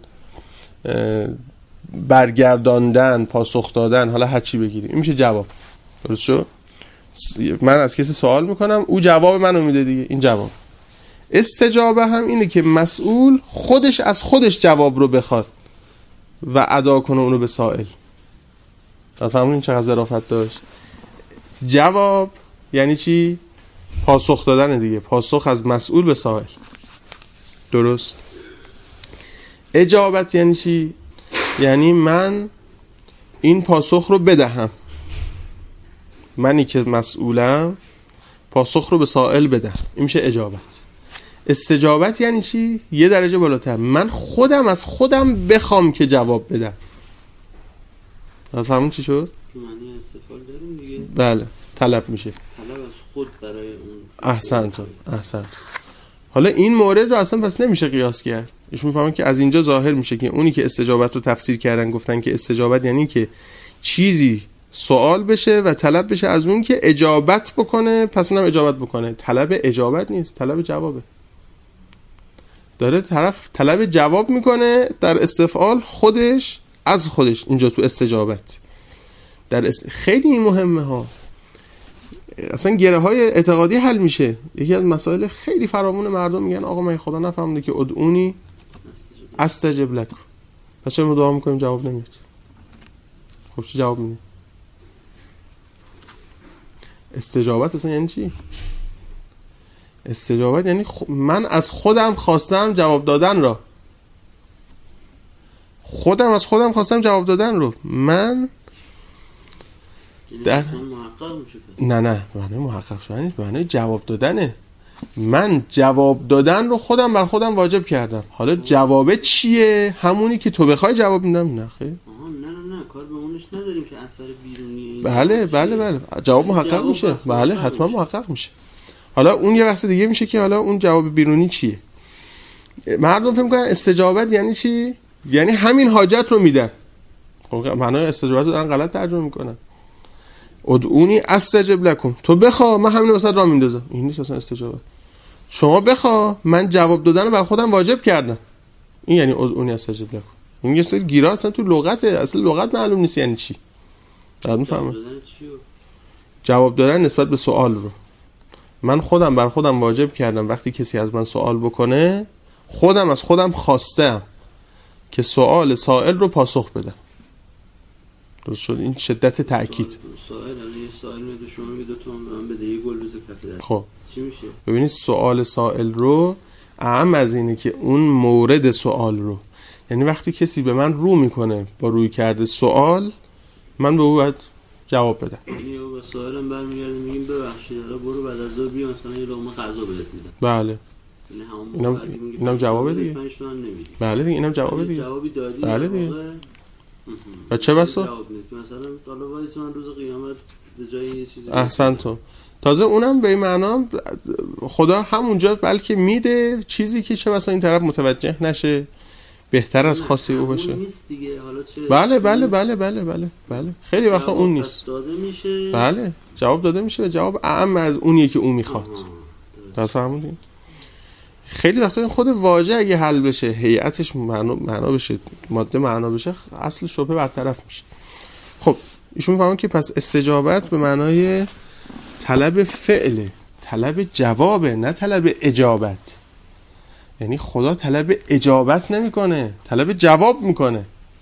B: برگرداندن، پاسخ دادن، حالا هر چی بگیریم این میشه جواب. درست شد؟ من از کسی سوال میکنم، او جواب منو میده دیگه، این جواب. استجابه هم اینه که مسئول خودش از خودش جواب رو بخواد و ادا کنه اونو به سائل. فهمونین چقدر ظرافت داشت؟ جواب یعنی چی؟ پاسخ دادن دیگه، پاسخ از مسئول به سائل. درست؟ اجابت یعنی چی؟ یعنی من این پاسخ رو بدهم، منی که مسئولم پاسخ رو به سائل بدم، این میشه اجابت. استجابت یعنی چی؟ یه درجه بالاتر، من خودم از خودم بخوام که جواب بدم. فهمون چی شد؟
C: معنی استفاده داریم دیگه.
B: بله، طلب میشه،
C: طلب از خود برای اون.
B: احسنت احسنت. حالا این مورد رو اصلا پس نمیشه قیاس کرد. ایشون فهمن که از اینجا ظاهر میشه که اونی که استجابت رو تفسیر کردن گفتن که استجابت یعنی که چیزی سوال بشه و طلب بشه از اون که اجابت بکنه، پس اونم اجابت بکنه. طلب اجابت نیست، طلب جوابه. داره طرف طلب جواب میکنه در استفعال خودش از خودش، اینجا تو استجابت. در اس... خیلی مهمه ها، اصلا گره های اعتقادی حل میشه. یکی از مسائل خیلی فراوون مردم میگن آقا من خدا نفهمیده که ادعونی استجب لکم، پس چرا دعا میکنیم جواب نمیاد؟ خب چی جواب میده؟ استجابت اصلا یعنی چی؟ استجابت یعنی خ... من از خودم خواستم جواب دادن را، خودم از خودم خواستم جواب دادن رو. من در... نه نه معنی محقق شدن نیست، معنی جواب دادنه. من جواب دادن رو خودم بر خودم واجب کردم. حالا جوابه چیه؟ همونی که تو بخوای جواب میدم. نه خیر،
C: نه نه نه کار به اونش نداریم که اثر بیرونی.
B: بله بله بله جواب محقق جواب میشه. بله حتما محقق میشه. حالا اون یه بحث دیگه میشه که حالا اون جواب بیرونی چیه. مردم فکر میکنن استجابت یعنی چی؟ یعنی همین حاجت رو میدن. خب معنای استجابت رو دارن غلط ترجمه میکنن. ادعونی استجب لکم، تو بخوا من همین واسط راه میندازم. این نیست اصلا استجابت. شما بخوا من جواب دادن رو بر خودم واجب کردم، این یعنی ادعونی استجب لکم. این یه سری گیرا اصلا تو لغته، اصلا لغت معلوم نیست یعنی چی. بعد میفهمم جواب دادن نسبت به سوال رو من خودم بر خودم واجب کردم. وقتی کسی از من سوال بکنه خودم از خودم خواستم که سوال سائل رو پاسخ بدم. درست شد؟ این شدت تأکید.
C: سوال الان یه سوال میاد شما میگه دو تومن به من بده، یه گل بزن کف دست.
B: خب
C: چی میشه؟ ببینید
B: سوال سائل رو اهم از اینه که اون مورد سوال رو، یعنی وقتی کسی به من رو میکنه با روی کرده سوال، من به او باید جواب بدم.
C: یعنی او به سوالم برمیگرده میگیم ببخشید حالا برو بعد از ظهر بیا مثلا یه لقمه غذا بهت میدم.
B: بله اینم اینم جواب دیگه. بله دیگه اینم جواب دیگه.
C: جوابی دادی.
B: بله دیگه. و چه بسا؟
C: مثلا حالا وایس من روز قیامت به جای یه چیزی
B: احسن تو. تازه اونم به این معنا خدا همونجا بلکه میده چیزی که چه بسا این طرف متوجه نشه، بهتر از خاصی او باشه.
C: نیست دیگه. حالا چه
B: بله بله بله بله بله بله خیلی وقتا اون نیست.
C: داده میشه.
B: بله جواب داده میشه و جواب اعم از اونیه که اون میخواد. درست فهمیدین؟ خیلی وقتا خود واژه اگه حل بشه، هیئتش معنا معنا بشه، ماده معنا بشه، اصل شبهه برطرف میشه. خب ایشون میفهمن که پس استجابت به معنای طلب فعله، طلب جوابه، نه طلب اجابت. یعنی خدا طلب اجابت نمیکنه، طلب جواب میکنه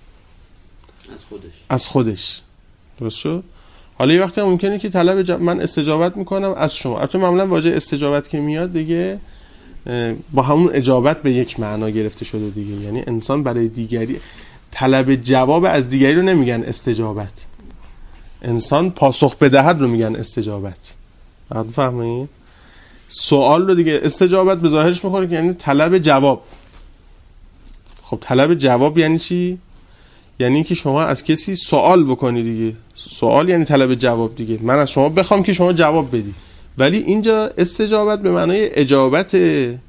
C: از خودش.
B: از خودش. درست شد؟ حالا یه وقتی ممکنه که طلب جواب من استجابت میکنم از شما. البته معمولا واژه استجابت که میاد دیگه با همون اجابت به یک معنا گرفته شده دیگه. یعنی انسان برای دیگری طلب جواب از دیگری رو نمیگن استجابت، انسان پاسخ بدهد رو میگن استجابت. بعد فهمید؟ سوال رو دیگه استجابت به ظاهرش میخوره که یعنی طلب جواب. خب طلب جواب یعنی چی؟ یعنی اینکه شما از کسی سوال بکنی دیگه. سوال یعنی طلب جواب دیگه. من از شما بخوام که شما جواب بدی. ولی اینجا استجابت به معنای اجابت،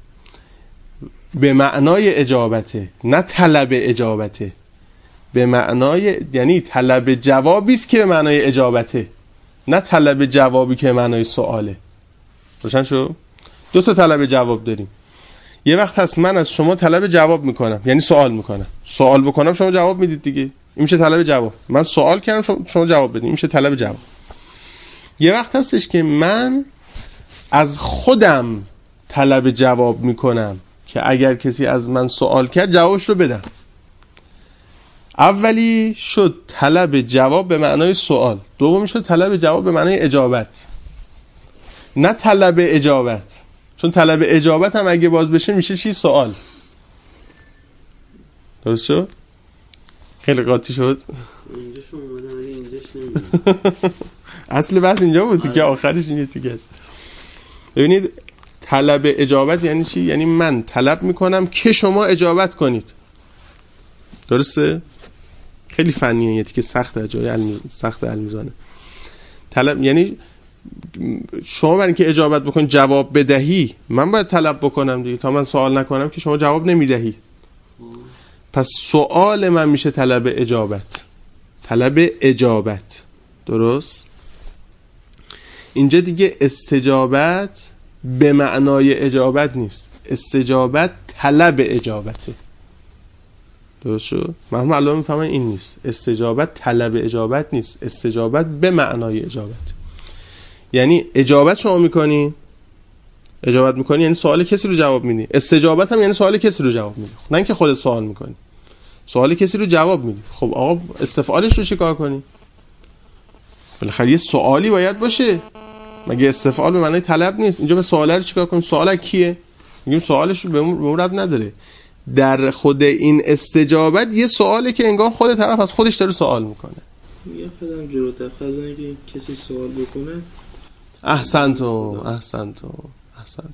B: به معنای اجابته، نه طلب اجابته. به معنای یعنی طلب جوابی است که به معنای اجابته، نه طلب جوابی که به معنای سواله. روشن شد؟ دو تا طلب جواب داریم. یه وقت هست من از شما طلب جواب میکنم، یعنی سوال میکنم. سوال بکنم شما جواب میدید دیگه. این میشه طلب جواب. من سوال کردم شما جواب بدید. این میشه طلب جواب. یه وقت هستش که من از خودم طلب جواب میکنم که اگر کسی از من سوال کرد جوابش رو بدم. اولی شد طلب جواب به معنای سوال، دومی شد طلب جواب به معنای اجابت، نه طلب اجابت. چون طلب اجابت هم اگه باز بشه میشه چی؟ سوال. درست شد؟ خیلی قاطی شد.
C: اینجا شما اومدن ولی اینجاش نمیدونم.
B: اصل بحث اینجا بود که آخرش این تیکه است. ببینید طلب اجابت یعنی چی؟ یعنی من طلب میکنم که شما اجابت کنید. درسته؟ خیلی فنیه، یه تیکه سخته، جای علم سخت علمیزانه. طلب یعنی شما برای اینکه اجابت بکنید جواب بدهی، من باید طلب بکنم دیگه. تا من سوال نکنم که شما جواب نمیدهی. پس سوال من میشه طلب اجابت. طلب اجابت. درست؟ اینجا دیگه استجابت به معنای اجابت نیست. استجابت طلب اجابته. درست شد؟ من الان میفهمم این نیست. استجابت طلب اجابت نیست. استجابت به معنای اجابت. یعنی اجابت شما میکنی، اجابت میکنی یعنی سوال کسی رو جواب میدی. استجابت هم یعنی سوال کسی رو جواب میدی. نه اینکه خودت سوال میکنی. سوال کسی رو جواب میدی. خب آقا استفعالش رو چیکار کنی؟ بالاخره یه سوالی باید باشه. مگه استفعال به معنای طلب نیست؟ اینجا به سوال رو چیکار کنیم؟ سوال کیه؟ میگیم سوالش رو به اون ربط نداره. در خود این استجابت یه سواله که انگار خود طرف از خودش داره سوال میکنه.
D: یه قدم جلوتر خواهد که کسی سوال بکنه.
B: احسنتو احسنتو احسنتو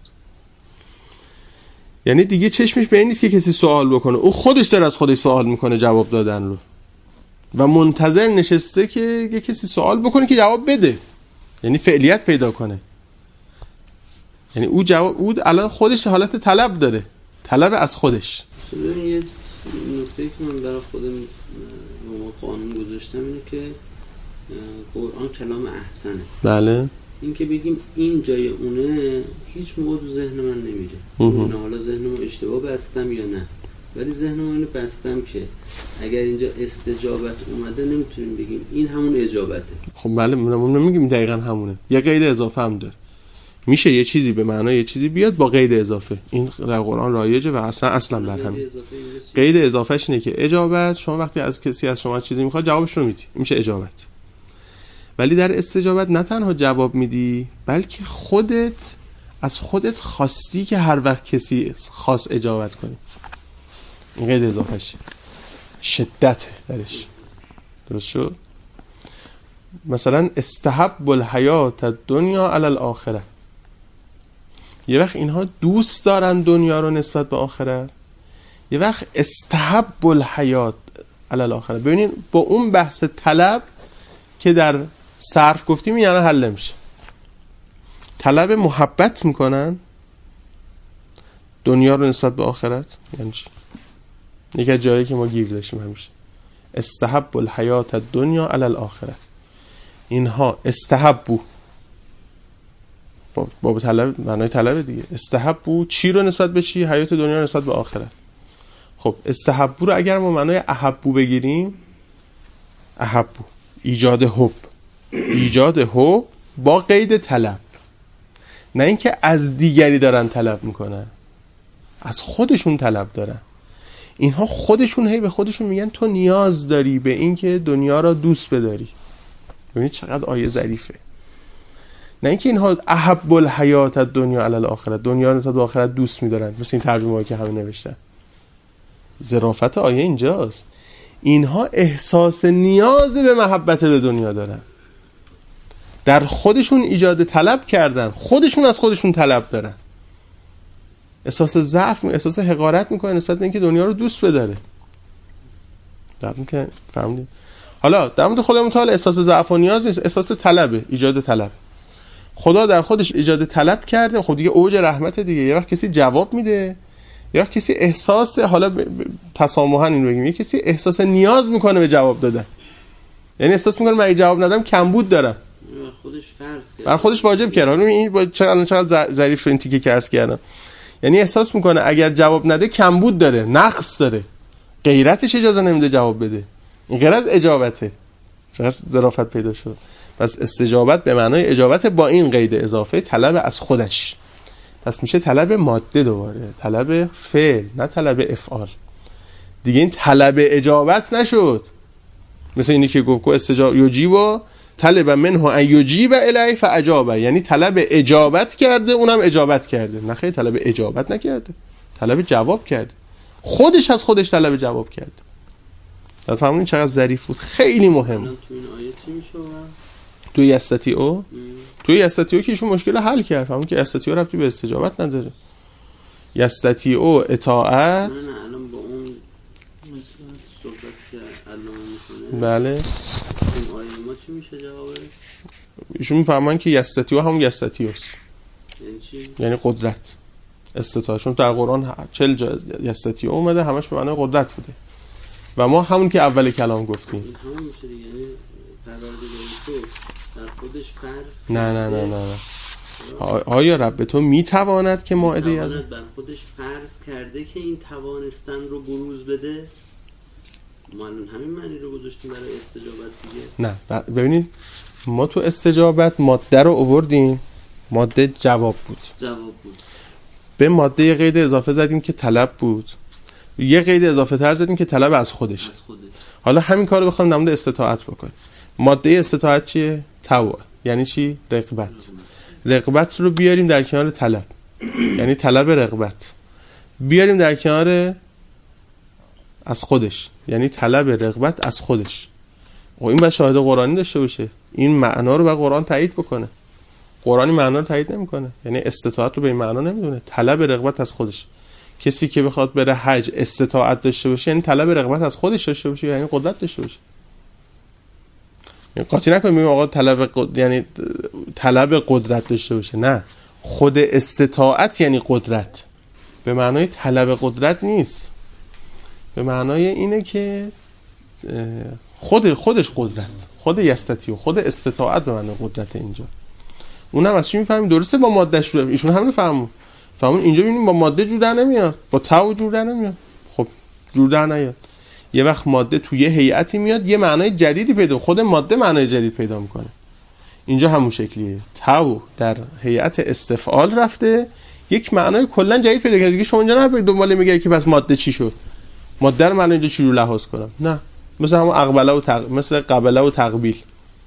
B: یعنی دیگه چشمش به این نیست که کسی سوال بکنه، او خودش داره از خودش سوال میکنه جواب دادن رو و منتظر نشسته که یه کسی سوال بکنه که جواب بده، یعنی فعلیت پیدا کنه. یعنی او جواب او الان خودش حالت طلب داره، طلب از خودش.
C: مثلا یه نکته که من برای خودم ما قانون گذاشتم اینه که قرآن کلام احسنه.
B: بله.
C: این که بگیم این جای اونه هیچ موقع تو ذهن من نمیره. نه حالا ذهنمو اشتباه بستم یا نه، ولی ذهنمو اینو بستم که اگر اینجا استجابت اومده نمیتونیم بگیم این همون اجابته.
B: خب بله، من نمیگیم دقیقاً همونه، یه قید اضافه هم داره. میشه یه چیزی به معنای یه چیزی بیاد با قید اضافه. این در قرآن رایجه و اصلا اصلا بر هم. قید اضافهش اینه که اجابت، شما وقتی از کسی از شما چیزی میخواد جوابش رو میدی، میشه اجابت. ولی در استجابت نه تنها جواب میدی، بلکه خودت از خودت خواستی که هر وقت کسی خاص اجابت کنی. این قید اضافهش شدت درش. درست شد؟ مثلا استحب الحیات الدنیا علی الاخره. یه وقت اینها دوست دارن دنیا رو نسبت به آخرت، یه وقت استحب الحیات علی الاخره. ببینید با اون بحث طلب که در صرف گفتیم یعنی حل نمیشه. طلب محبت میکنن دنیا رو نسبت به آخرت، یعنی چی؟ یکی از جایی که ما گیر داشتیم همیشه استحب الحیات الدنیا علی الاخره. اینها استحبو باب طلب، معنای طلب دیگه. استحبو چی رو نسبت به چی؟ حیات دنیا رو نسبت به آخرت. خب استحبو رو اگر ما معنای احبو بگیریم، احبو ایجاد حب، ایجاد حب با قید طلب، نه اینکه از دیگری دارن طلب میکنن، از خودشون طلب دارن. اینها خودشون هی به خودشون میگن تو نیاز داری به اینکه دنیا را دوست بداری. ببینید چقدر آیه ظریفه. نه اینکه اینها احب الحیات الدنیا علی الاخره، دنیا رو نسبت به آخرت دوست می‌دارن، مثل این ترجمه‌ای که همه نوشتن. ظرافت آیه اینجاست. اینها احساس نیاز به محبت به دنیا دارن، در خودشون ایجاد طلب کردن، خودشون از خودشون طلب دارن، احساس ضعف، احساس حقارت میکنه نسبت به اینکه دنیا رو دوست بداره. درک میکنه؟ فهمیدید؟ حالا در مورد خدای متعال احساس ضعف و نیاز نیست، احساس طلبه، ایجاد طلب. خدا در خودش ایجاد طلب کرده. خب دیگه اوج رحمت دیگه. یه وقت کسی جواب میده، یه وقت کسی احساس، حالا ب... ب... تسامحاً این رو بگیم، یه کسی احساس نیاز میکنه به جواب دادن، یعنی احساس میکنه من اگه جواب ندم کمبود دارم،
C: خودش فرض کرد،
B: بر خودش واجب کرده. این با چقدر چقدر ظریف شو این تیکه که عرض کردم. یعنی احساس میکنه اگر جواب نده کمبود داره، نقص داره، غیرتش اجازه نمیده جواب بده. این غیر از اجابته. چقدر ظرافت پیدا شد. پس استجابت به معنای اجابت با این قید اضافه، طلب از خودش. پس میشه طلب ماده دوباره، طلب فعل، نه طلب افعال. دیگه این طلب اجابت نشد. مثل اینی که گفت استجاب یجیب طلب منه ان یجیب الیه فاجابه، یعنی طلب اجابت کرده اونم اجابت کرده. نه خیلی طلب اجابت نکرده، طلب جواب کرده. خودش از خودش طلب جواب کرده. تا فهمونین چقدر ظریف بود. خیلی مهم.
C: تو این آیه چی میشه؟
B: توی یستطیعو توی یستطیعو که ایشون مشکل حل کرد. فهمون که یستطیعو ربطی به استجابت نداره. یستطیعو اطاعت.
C: نه نه الان با اون صحبت که علامه میکنه،
B: بله،
C: این آیه ما چی میشه جوابش؟
B: ایشون میفهمن که یستطیعو همون یستطیعوست،
C: یعنی چی؟
B: یعنی قدرت، استطاعت. چون در قرآن چهل جا یستطیعو اومده، همش به معنای قدرت بوده و ما همون که اول کلام گفتیم
C: این همون میشه دیگه. یعنی پروردگار تو در خودش فرض
B: نه نه نه نه نه آیا رب تو میتواند که مائده از
C: بر خودش فرض کرده که این توانستن رو بروز بده؟ ما الان همین معنی رو گذاشتیم برای استجابت دیگه.
B: نه ببینید، ما تو استجابت ماده رو آوردیم، ماده جواب بود،
C: جواب بود.
B: به ماده یه قید اضافه زدیم که طلب بود، یه قید اضافه تر زدیم که طلب از خودش.
C: از خودش.
B: حالا همین کارو بخوایم در مورد استطاعت بکنیم. ماده استطاعت چیه؟ طوع. یعنی چی؟ رغبت. رغبت رو بیاریم در کنار طلب، یعنی طلب رغبت بیاریم در کنار از خودش، یعنی طلب رغبت از خودش. و این باید شاهد قرآنی داشته باشه. این معنا رو باید قرآن تایید بکنه. قرآنی معنا رو تایید نمیکنه، یعنی استطاعت رو به این معنا نمیدونه. طلب رغبت از خودش. کسی که بخواد بره حج استطاعت داشته باشه، یعنی طلب رغبت از خودش داشته باشه، یعنی قدرت داشته باشه. یعنی قاطی نکنیم آقا طلب قد... یعنی طلب قدرت داشته باشه. نه، خود استطاعت یعنی قدرت. به معنای طلب قدرت نیست، به معنای اینه که خود خودش قدرت، خود یستطیع، خود استطاعت به معنای قدرت. اینجا اونم از چی میفهمیم؟ درسته با مادهش رو ایشون همین فهمون فهمون اینجا ببینیم با ماده جور در نمیاد، با تو جور در نمیاد. خب جور در نیاد. یه وقت ماده توی یه هیئتی میاد یه معنای جدیدی پیدا، خود ماده معنای جدید پیدا میکنه. اینجا همون شکلیه. تو در هیئت استفعال رفته یک معنای کلا جدید پیدا کرده. دیگه شما اینجا نبرید دنبال میگه که پس ماده چی شد، ماده رو من اینجا چی رو لحاظ کنم. نه، مثل همون اقبله و تق... مثل قبله و تقبیل.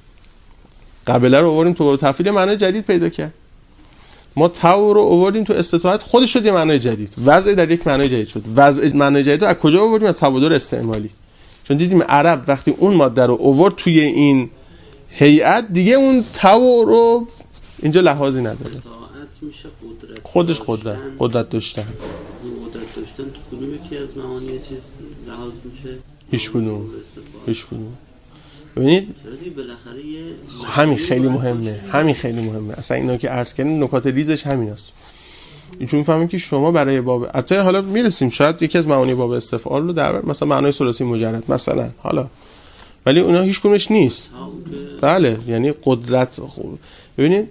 B: قبله رو آوردیم تو تفعیل معنای جدید پیدا کرد. ما تو رو آوردیم تو استطاعت، خودش شد یه معنای جدید. وضع در یک معنای جدید شد. وضع معنای جدید رو از کجا آوردیم؟ از تبادر استعمالی. چون دیدیم عرب وقتی اون ماده رو آورد توی این هیئت، دیگه اون تو رو اینجا لحاظی نداره.
C: استطاعت میشه قدرت.
B: خودش قدرت، قدرت داشتن.
C: قدرت داشتن تو کدوم یکی از معانی چیز لحاظ میشه؟
B: هیچ کدوم. هیچ کدوم. ببینید
C: بالاخره
B: همین خیلی مهمه، همین خیلی مهمه. اصلا اینا که عرض کردن نکات ریزش همین است. چون میفهمیم که شما برای باب البته حالا میرسیم شاید یکی از معانی باب استفعال رو در مثلا معنای ثلاثی مجرد مثلا حالا، ولی اونا هیچ کدومش نیست. بله، یعنی قدرت. ببینید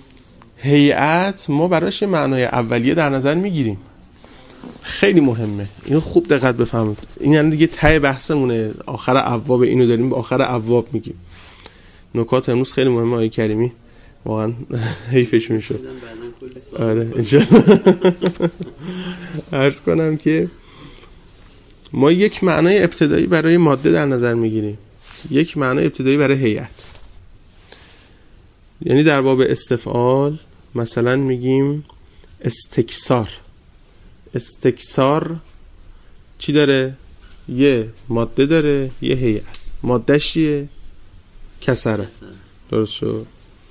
B: هیئت ما براش معنای اولیه در نظر میگیریم، خیلی مهمه. اینو خوب دقت بفهمید. این یعنی دیگه ته بحثمونه، آخر ابواب اینو داریم، به آخر ابواب میگیم. نکات امروز خیلی مهمه آیه کریمی، واقعا حیفش میشد. آره انشالله. عرض کنم که ما یک معنای ابتدایی برای ماده در نظر میگیریم، یک معنای ابتدایی برای هیئت. یعنی در باب استفعال مثلا میگیم استکثار. استکثار چی داره؟ یه ماده داره، یه هیئت. مادهش چیه؟ کسره. درست شد.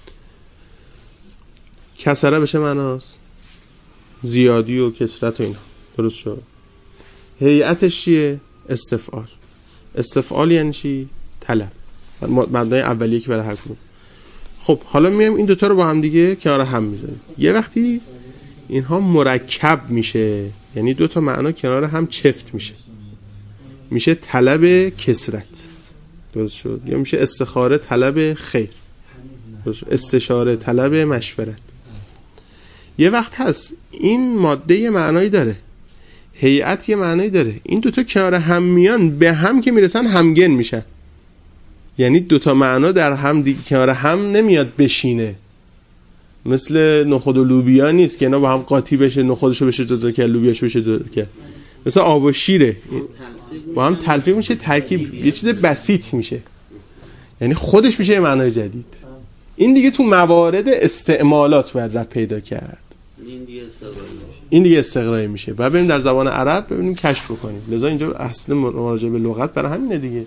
B: کسره بشه معناست زیادی و کسرت و اینا. درست شد. هیئتش چیه؟ استفعال. استفعال یعنی چی؟ طلب. مبنای اولیه که برای هر کدوم. خب حالا میایم این دوتا رو با هم دیگه کنار هم میذاریم. یه وقتی اینها مرکب میشه، یعنی دوتا معنا کنار هم چفت میشه، میشه طلب کسرت، درست شد؟ یا میشه استخاره طلب خیر، درست شد؟ استشاره طلب مشورت. یه وقت هست این ماده یه معنایی داره، هیئت یه معنایی داره، این دوتا کنار هم میان به هم که میرسن همگن میشن، یعنی دوتا معنا در هم دیگه کنار هم نمیاد بشینه. مثل نخود و لوبیا نیست که اینا با هم قاطی بشه، نخودشو بشه دوتا که لوبیاشو بشه دوتا که. مثل آب و شیره با هم تلفیق میشه، ترکیب یه چیز بسیط میشه، یعنی خودش میشه یه معنای جدید. این دیگه تو موارد استعمالات باید رفت پیدا کرد.
C: این دیگه استقرایی میشه.
B: این دیگه استقرایی میشه. و ببینیم در زبان عرب ببینیم کشف بکنیم. لذا اینجا اصل مراجعه به لغت برای همینه دیگه.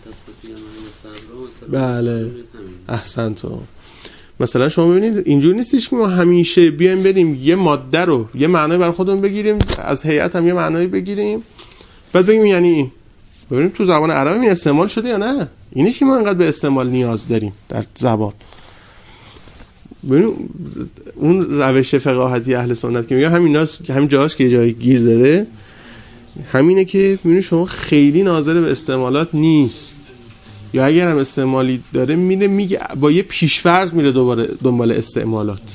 B: بله احسنتو. مثلا شما ببینید اینجوری نیستش که ما همیشه بیایم بریم یه ماده رو یه معنی برای خودمون بگیریم، از هیئت هم یه معنی بگیریم بعد بگیم یعنی این. ببینیم تو زبان عربی این استعمال شده یا نه. اینه که ما انقدر به استعمال نیاز داریم در زبان. ببینیم اون روش فقاهتی اهل سنت که میگه همیناست که همین جاهاست که جای گیر داره، همینه که ببینید شما خیلی ناظر به استعمالات نیست، یا اگر هم استعمالی داره میره میگه با یه پیشفرض میره دوباره دنبال استعمالات،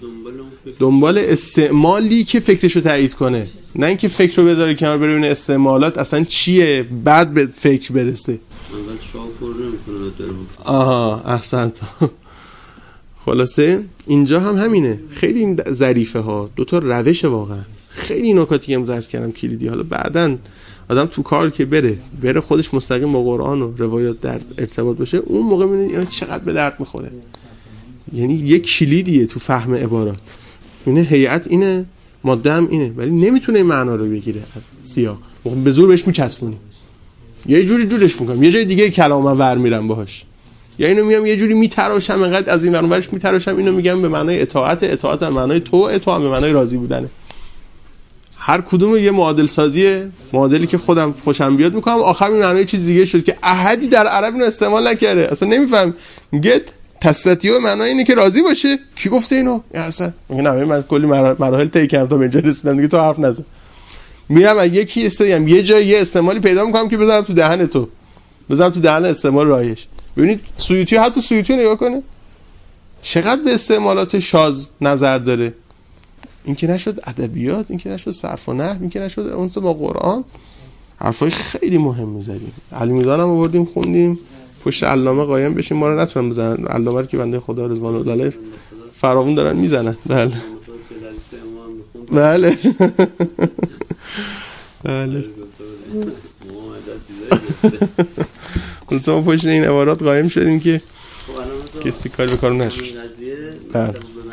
B: دنبال استعمالی که فکرشو تایید کنه، نه اینکه فکر رو بذاره کنار بره ببینه استعمالات اصلا چیه بعد به فکر برسه.
C: اول شاپور نمیکنه.
B: آها احسنت. خلاصه اینجا هم همینه، خیلی این ظریفه ها، دو تا روش واقعا خیلی نکاتی که امروز عرض کردم کلیدی. حالا بعدن آدم تو کار که بره بره خودش مستقیم با قرآن و روایات در ارتباط باشه، اون موقع میبینه چقدر به درد میخوره. یعنی یک کلیدیه تو فهم عبارات. اینه هیئت اینه، ماده هم اینه، ولی نمیتونه این معنا رو بگیره سیاق. به زور بهش میچسبونیم، یه جوری جورش میکنم، یه جای دیگه کلامم ور میرم باهاش، یا اینو میام یه جوری میتراشم، انقدر از این ور اونورش میتراشم، اینو میگم به معنای اطاعت، اطاعت به معنای تو، تو هم به معنای راضی بودنه. هر کدوم یه معادل سازی، معادلی که خودم خوشم بیاد میکنم، آخر این معنای چیز دیگه شد که احدی در عرب اینو استعمال نکرده، اصلا نمیفهم. میگه تستتیو معنای اینه که راضی باشه. کی گفته اینو؟ اصلا میگه نه من کلی مراحل طی کردم تا به اینجا رسیدم دیگه، تو حرف نزن. میرم اگه یکی استدیم یه جای یه استعمالی پیدا میکنم که بذارم تو دهن تو، بذارم تو دهن استعمال رایش. ببینید سویوتی، حتی سویوتی نگاه کنه چقدر به استعمالات شاذ نظر داره. این که نشد ادبیات، این که نشد صرف و نحو، این که نشد اون با قرآن، حرفای خیلی مهم می‌زدیم. علی میزان هم آوردیم خوندیم، پشت علامه قایم بشیم، ما رو نتونن بزنن. علامه رو که بنده خدا رضوان الله علیه فراوون دارن میزنن. بله بله بله. ما پشت این عبارات قایم شدیم که کسی کاری به کارم نشد. بله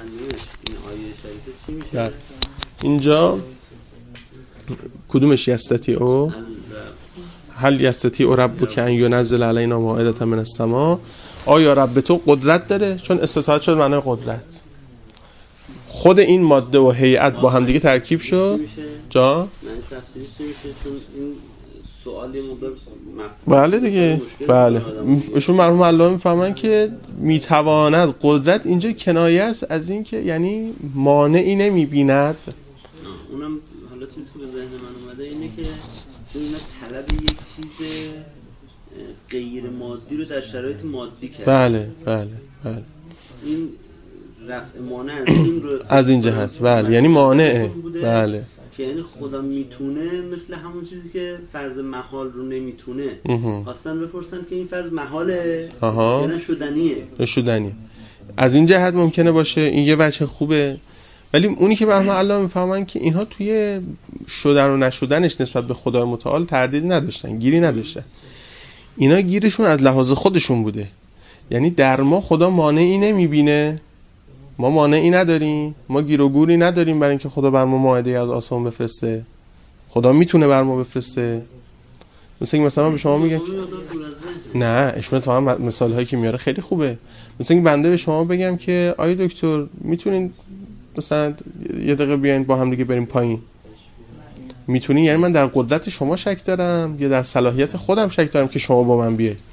B: اینجا کدومش یستتی او هل یستتی او رب که ان ینزل علینا مائدة من السماء، آیا رب تو قدرت داره؟ چون استطاعت شد معنای قدرت. خود این ماده و هیئت با هم دیگه ترکیب شد. جا
C: من تفسیرش میشه چون این سوالی مقدار
B: بله دیگه بله. ایشون مرحوم علامه میفهمن که میتواند، قدرت اینجا کنایه است از این که یعنی مانعی نمیبیند.
C: اونم حالا چیزی که به ذهن من اومده اینه که چون اینا طلب یک چیز غیر مادی رو در شرایط مادی کرد.
B: بله بله بله.
C: این رفع مانع از این رو
B: از این جهت بله، یعنی مانعه. بله
C: که یعنی خدا میتونه، مثل همون چیزی که فرض محال رو نمیتونه. خواستن بپرسن که این فرض محاله یا نه شدنیه؟
B: شدنیه. از این جهت ممکنه باشه، این یه وجه خوبه. ولی اونی که برام الله میفهمن که اینها توی شدن و نشدنش نسبت به خدای متعال تردیدی نداشتن، گیری نداشتن. اینا گیرشون از لحاظ خودشون بوده. یعنی در ما خدا مانعی نمیبینه، ما مانعی نداریم، ما گیر و گوری نداریم برای اینکه خدا بر ما مائده از آسمان بفرسته. خدا میتونه بر ما بفرسته. مثلا اینکه مثلا به شما میگم نه، اشمت فهم مثال هایی که میاره خیلی خوبه. مثلا اینکه بنده به شما بگم که آی دکتر میتونین مثلا یه دقیقه بیاین با هم دیگه بریم پایین. میتونی یعنی من در قدرت شما شک دارم یا در صلاحیت خودم شک دارم که شما با من بیاید؟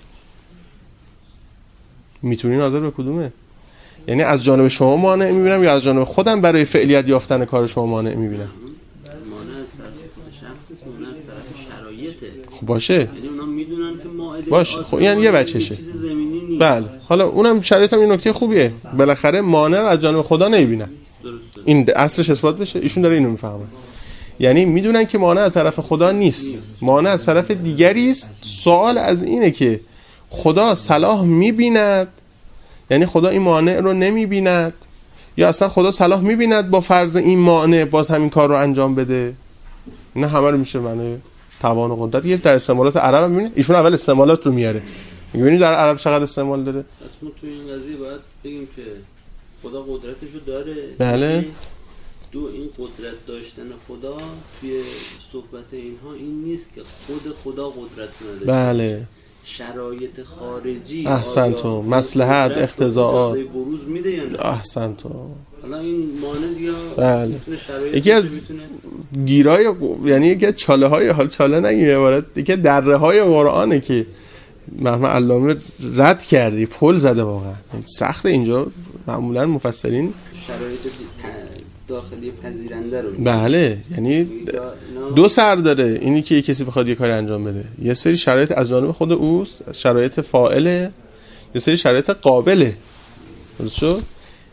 B: میتونی ناظر به کدومه؟ یعنی از جانب شما مانع میبینم یا از جانب خودم برای فعلیت یافتن کار شما مانع میبینم؟
C: مانع از طرف خود شخص نیست، مانع از طرف شرایطه.
B: خب باشه،
C: یعنی اونا میدونن که مائده
B: باشه، خب یعنی یه بچشه.
C: چیز زمینی نیست.
B: بله، حالا اونم شرایطم این نکته خوبیه، بالاخره مانع رو از جانب خدا نمیبینن. این اصلش اثبات بشه، ایشون داره اینو میفهمه. یعنی میدونن که مانع از طرف خدا نیست، مانع از طرف دیگری است. سوال از اینه که خدا صلاح میبیند، یعنی خدا این مانع رو نمیبیند، یا اصلا خدا صلاح میبیند با فرض این مانع باز همین کار رو انجام بده؟ نه، همه رو میشه معنی توان و قدرت. یه در استعمالات عرب میبینید، ایشون اول استعمالات رو میاره، میبینید در عرب چقدر استعمال داره.
C: پس ما تو این قضیه باید بگیم که خدا قدرتشو داره.
B: بله.
C: دو، این قدرت داشتن خدا توی صحبت اینها این نیست که خود خدا قدرت نداره.
B: بله.
C: شرایط خارجی،
B: احسنتو، مصلحت، اقتضاعات
C: بروز میده یا نه؟
B: احسنتو.
C: حالا این مانع یا
B: بله. یکی از گیرای، یعنی یکی از چاله های، حال چاله نگیم عبارت، یکی دره های قرآنه که مرحوم علامه رد کردی، پل زده واقعا. سخت اینجا معمولا مفسرین
C: شرایط داخلی پذیرنده رو.
B: بله، یعنی دو سر داره اینی که کسی بخواد یه کاری انجام بده. یه سری شرایط از جانب خود اوست، شرایط فاعله، یه سری شرایط قابله. درست شد؟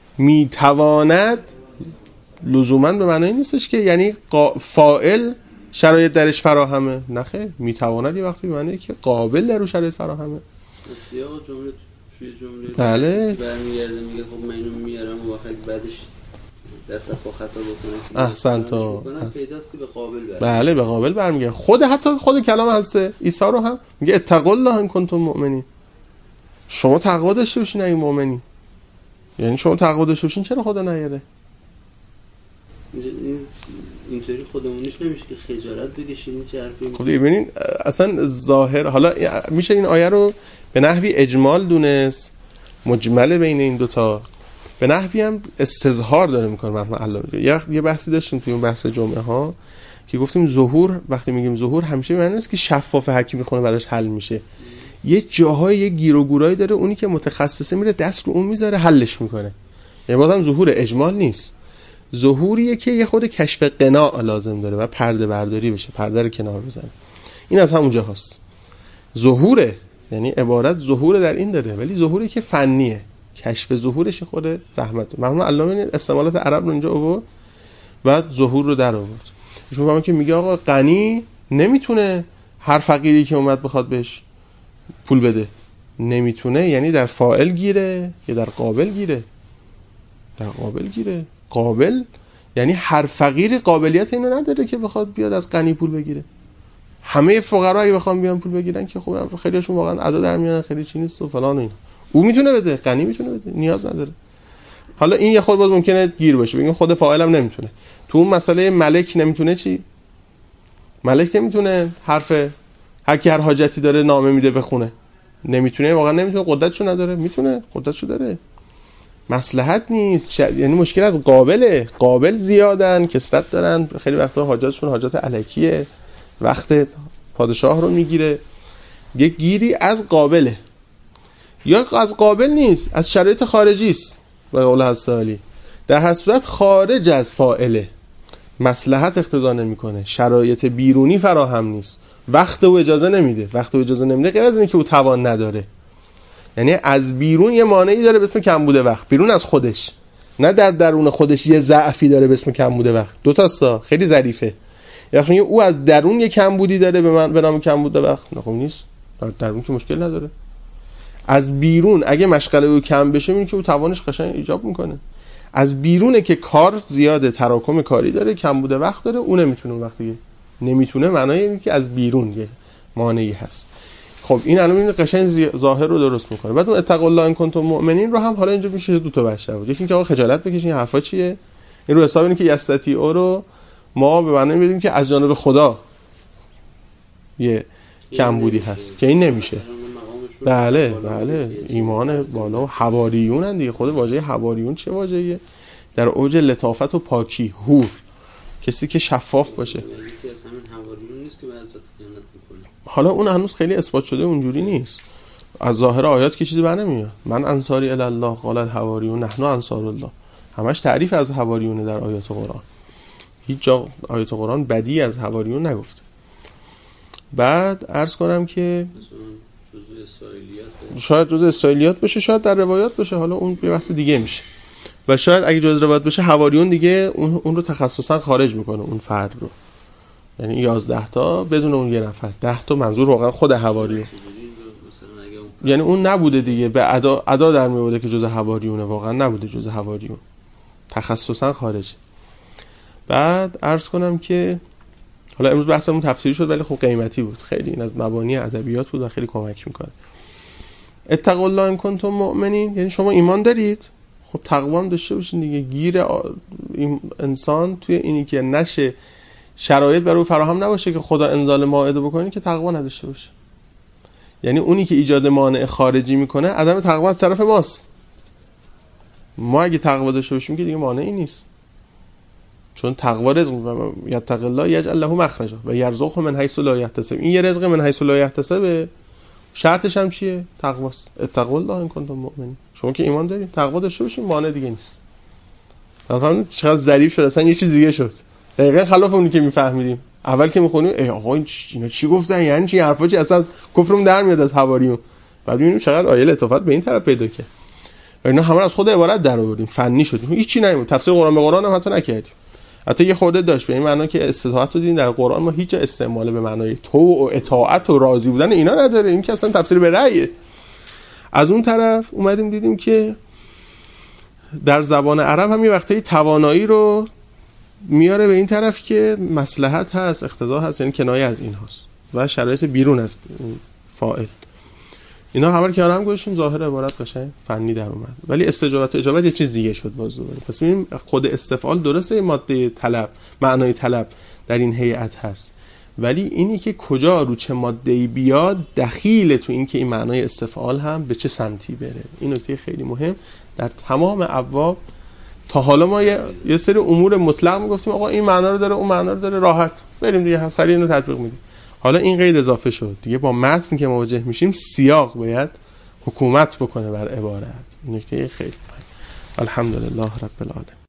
B: میتواند لزوما به معنی نیستش که یعنی فاعل شرایط درش فراهمه. نه خیر، میتواند یه وقتی به معنی که قابل در اون شرایط فراهمه.
C: سیاق جمله توی جمله
B: بله
C: برمیگرده میگه خب من اینو میارم و وقتی بعدش دست پا خطا بکنه.
B: احسنتو.
C: پیداست که به قابل برمیگرده.
B: بله، به قابل برمیگرده. خود حتی خود کلام هست عیسی رو هم میگه اتقوا الله ان کنتم مؤمنین. شما تقوا داشته باشین اگه مؤمنین. یعنی شما تقوا داشته باشین چرا خدا نیاره؟
C: این اینطوری خودمونیش نمیشه که خجالت بکشین چه حرفی.
B: خب دیگه ببینین اصلا ظاهر، حالا میشه این آیه رو به نحوی اجمال دونست، مجمل بین این دوتا، به نحوی هم استظهار داره میکنه. مرحوم علامه یه بحثی داشتیم توی اون بحث جمعه ها که گفتیم ظهور، وقتی میگیم ظهور همیشه معنی نیست که شفاف هر کی میخونه براش حل میشه. یه جاهای یه گیر و گورایی داره، اونی که متخصصه میره دست رو اون میذاره حلش میکنه. یعنی بازم ظهور اجمال نیست، ظهوریه که یه خود کشف قناع لازم داره و پرده برداری بشه، پرده رو کنار بزنه. این از همونجا هست ظهوره، یعنی عبارت ظهور در این داره، ولی ظهوری که فنیه، کشف ظهورش خود زحمت. مرحوم علامه استعمالات عرب رو اینجا آورد و ظهور رو در آورد. ایشون فهمه که میگه آقا غنی نمیتونه هر فقیری که اومد بخواد بهش پول بده، نمیتونه، یعنی در فاعل گیره یا در قابل گیره؟ در قابل گیره. قابل یعنی هر فقیری قابلیت اینو نداره که بخواد بیاد از غنی پول بگیره. همه فقرا اگه بخوام بیان پول بگیرن که خب خیلیشون واقعا ادا در میارن، خیلی چی نیست و فلان و اینا. او میتونه بده، غنی میتونه بده، نیاز نداره. حالا این یه خود باز ممکنه گیر باشه، بگیم خود فاعل هم نمیتونه. تو اون مسئله ملک نمیتونه چی؟ ملک نمیتونه حرف هر کی هر حاجتی داره نامه میده بخونه. نمیتونه، واقعا نمیتونه، قدرتشو نداره. میتونه، قدرتشو داره. مصلحت نیست. ش... یعنی مشکل از قابله. قابل زیادن، کثرت دارن، خیلی وقتا حاجاتشون حاجات الکیه، وقت پادشاه رو میگیره. یک گیری از قابله، یا از قابل نیست، از شرایط خارجی است. به قول حسالی در هر صورت خارج از فاعله، مصلحت اقتضا نمیکنه، شرایط بیرونی فراهم نیست، وقت او اجازه نمیده. وقت او اجازه نمیده غیر از اینه که او توان نداره، یعنی از بیرون یه مانعی داره به اسم کمبود وقت، بیرون از خودش، نه در درون خودش یه ضعفی داره به اسم کمبود وقت. دو تاستا خیلی ظریفه. یعنی او از درون یه کمبودی داره به من به نام کمبود وقت. نه خب نیست، در درون که مشکل نداره. از بیرون اگه مشغله او کم بشه میبینی که او توانش قشنگ ایجاب میکنه. از بیرونه که کار زیاده، تراکم کاری داره، کمبود وقت داره، اون نمیتونه. وقتی نمیتونه معنای اینه که از بیرون یه مانعی هست. خب این الان این قشنگ ظاهر رو درست میکنه. بعد اون اتقوا الله ان کنتم مؤمنین رو هم حالا اینجا میشه دو تا بحث بود. یکی اینکه آقا خجالت بکشین، حرفا چیه؟ این رو حساب اینه که یستطیع رو ما به معنی میدیم که از جانب خدا یه کمبودی هست که این نمیشه. بله بله، ایمان بالا و حواریون دیگه. خود واژه حواریون چه واژه‌ایه؟ در اوج لطافت و پاکی، هور، کسی که شفاف باشه.
C: یکی از همین حواریون نیست که به حضرت خیانت میکنه؟
B: حالا اون هنوز خیلی اثبات شده اونجوری نیست، از ظاهر آیات که چیزی بر نمیاد. من انصاری الی الله قال الحواریون نحن انصار الله، همش تعریف از حواریونه در آیات قرآن، هیچ جا آیات قرآن بدی از حواریون نگفته. بعد عرض کنم که
C: جزء اسرائیلیات
B: شاید جزء اسرائیلیات بشه، شاید در روایات بشه، حالا اون یه بحث دیگه میشه. و شاید اگه جزء روایات بشه حواریون دیگه اون اون رو تخصصا خارج میکنه اون فرد رو، یعنی یازده تا بدون اون یه نفر، ده تا منظور واقعا خود حواریون، یعنی اون نبوده دیگه، به ادا ادا در میوده که جزء حواریونه، واقعا نبوده جزء حواریون، تخصصا خارجه. بعد عرض کنم که حالا امروز بحثمون تفسیری شد ولی خب قیمتی بود، خیلی این از مبانی ادبیات بود و خیلی کمک میکنه. اتقوا الله ان کنتم مؤمنین، یعنی شما ایمان دارید، خب تقوا هم داشته باشین دیگه. گیر انسان توی اینی که نشه شرایط برای فراهم نباشه که خدا انزال مائده بکنه که تقوا نداشته باشه. یعنی اونی که ایجاد مانع خارجی میکنه عدم تقوا از طرف ماست. ما اگه تقوا داشته باشیم که دیگه مانعی نیست، چون تقوا رزق و یتق الله یجعل له مخرجا و یرزقه من حیث لا یحتسب. این یه رزق من حیث لا یحتسب، شرطش هم چیه؟ تقواست. اتقوا الله ان کنتم مؤمنین. شما که ایمان دارید تقوا داشته باشین، مانع دیگه نیست. فهمیدین چقدر ظریف شد، اصلا یه چیز دیگه شد، دقیقاً خلاف اونی که میفهمیدیم. اول که میخونیم ای آقا اینا چی گفتن، یعنی چی حرفا چی، اصلا کفرم در میاد از حواریون. بعد میبینیم چقدر آیه لطافت به این طرف پیدا کرد و اینا همه از خود عبارت در آوردیم، فنی شدیم، هیچ چی نمیمون. تفسیر قرآن به قرآن هم حتی نکردیم، حتی یه خورده داشت به این معنا که استطاعت رو دیدیم در قرآن، ما هیچ استعمال به معنای طوع و اطاعت و راضی بودن اینا نداره، این که اصلا تفسیر به رأیه. از اون طرف اومدیم دیدیم که در زبان عرب هم یه وقتایی توانایی رو میاره به این طرف که مصلحت هست، اقتضا هست، یعنی کنایه از این هست و شرایط بیرون از فاعل. اینا همه رو کنار هم گذاشتیم، ظاهر عبارت قشنگ فنی در اومد، ولی استجابت و اجابت یه چیز دیگه شد باز دوباره. پس ببینیم خود استفعال درسته ماده طلب، معنای طلب در این هیئت هست، ولی اینی که کجا رو چه ماده‌ای بیاد دخیل تو این که این معنای استفعال هم به چه سمتی بره. این نکته خیلی مهم در تمام ابواب. تا حالا ما یه, یه سری امور مطلق میگفتیم آقا این معنا رو داره اون معنا رو داره، راحت بریم دیگه سریع اینو تطبیق میدیم. حالا این قید اضافه شد دیگه، با متن که مواجه میشیم سیاق باید حکومت بکنه بر عبارت. این نکته خیلی مهمه. الحمدلله رب العالمین.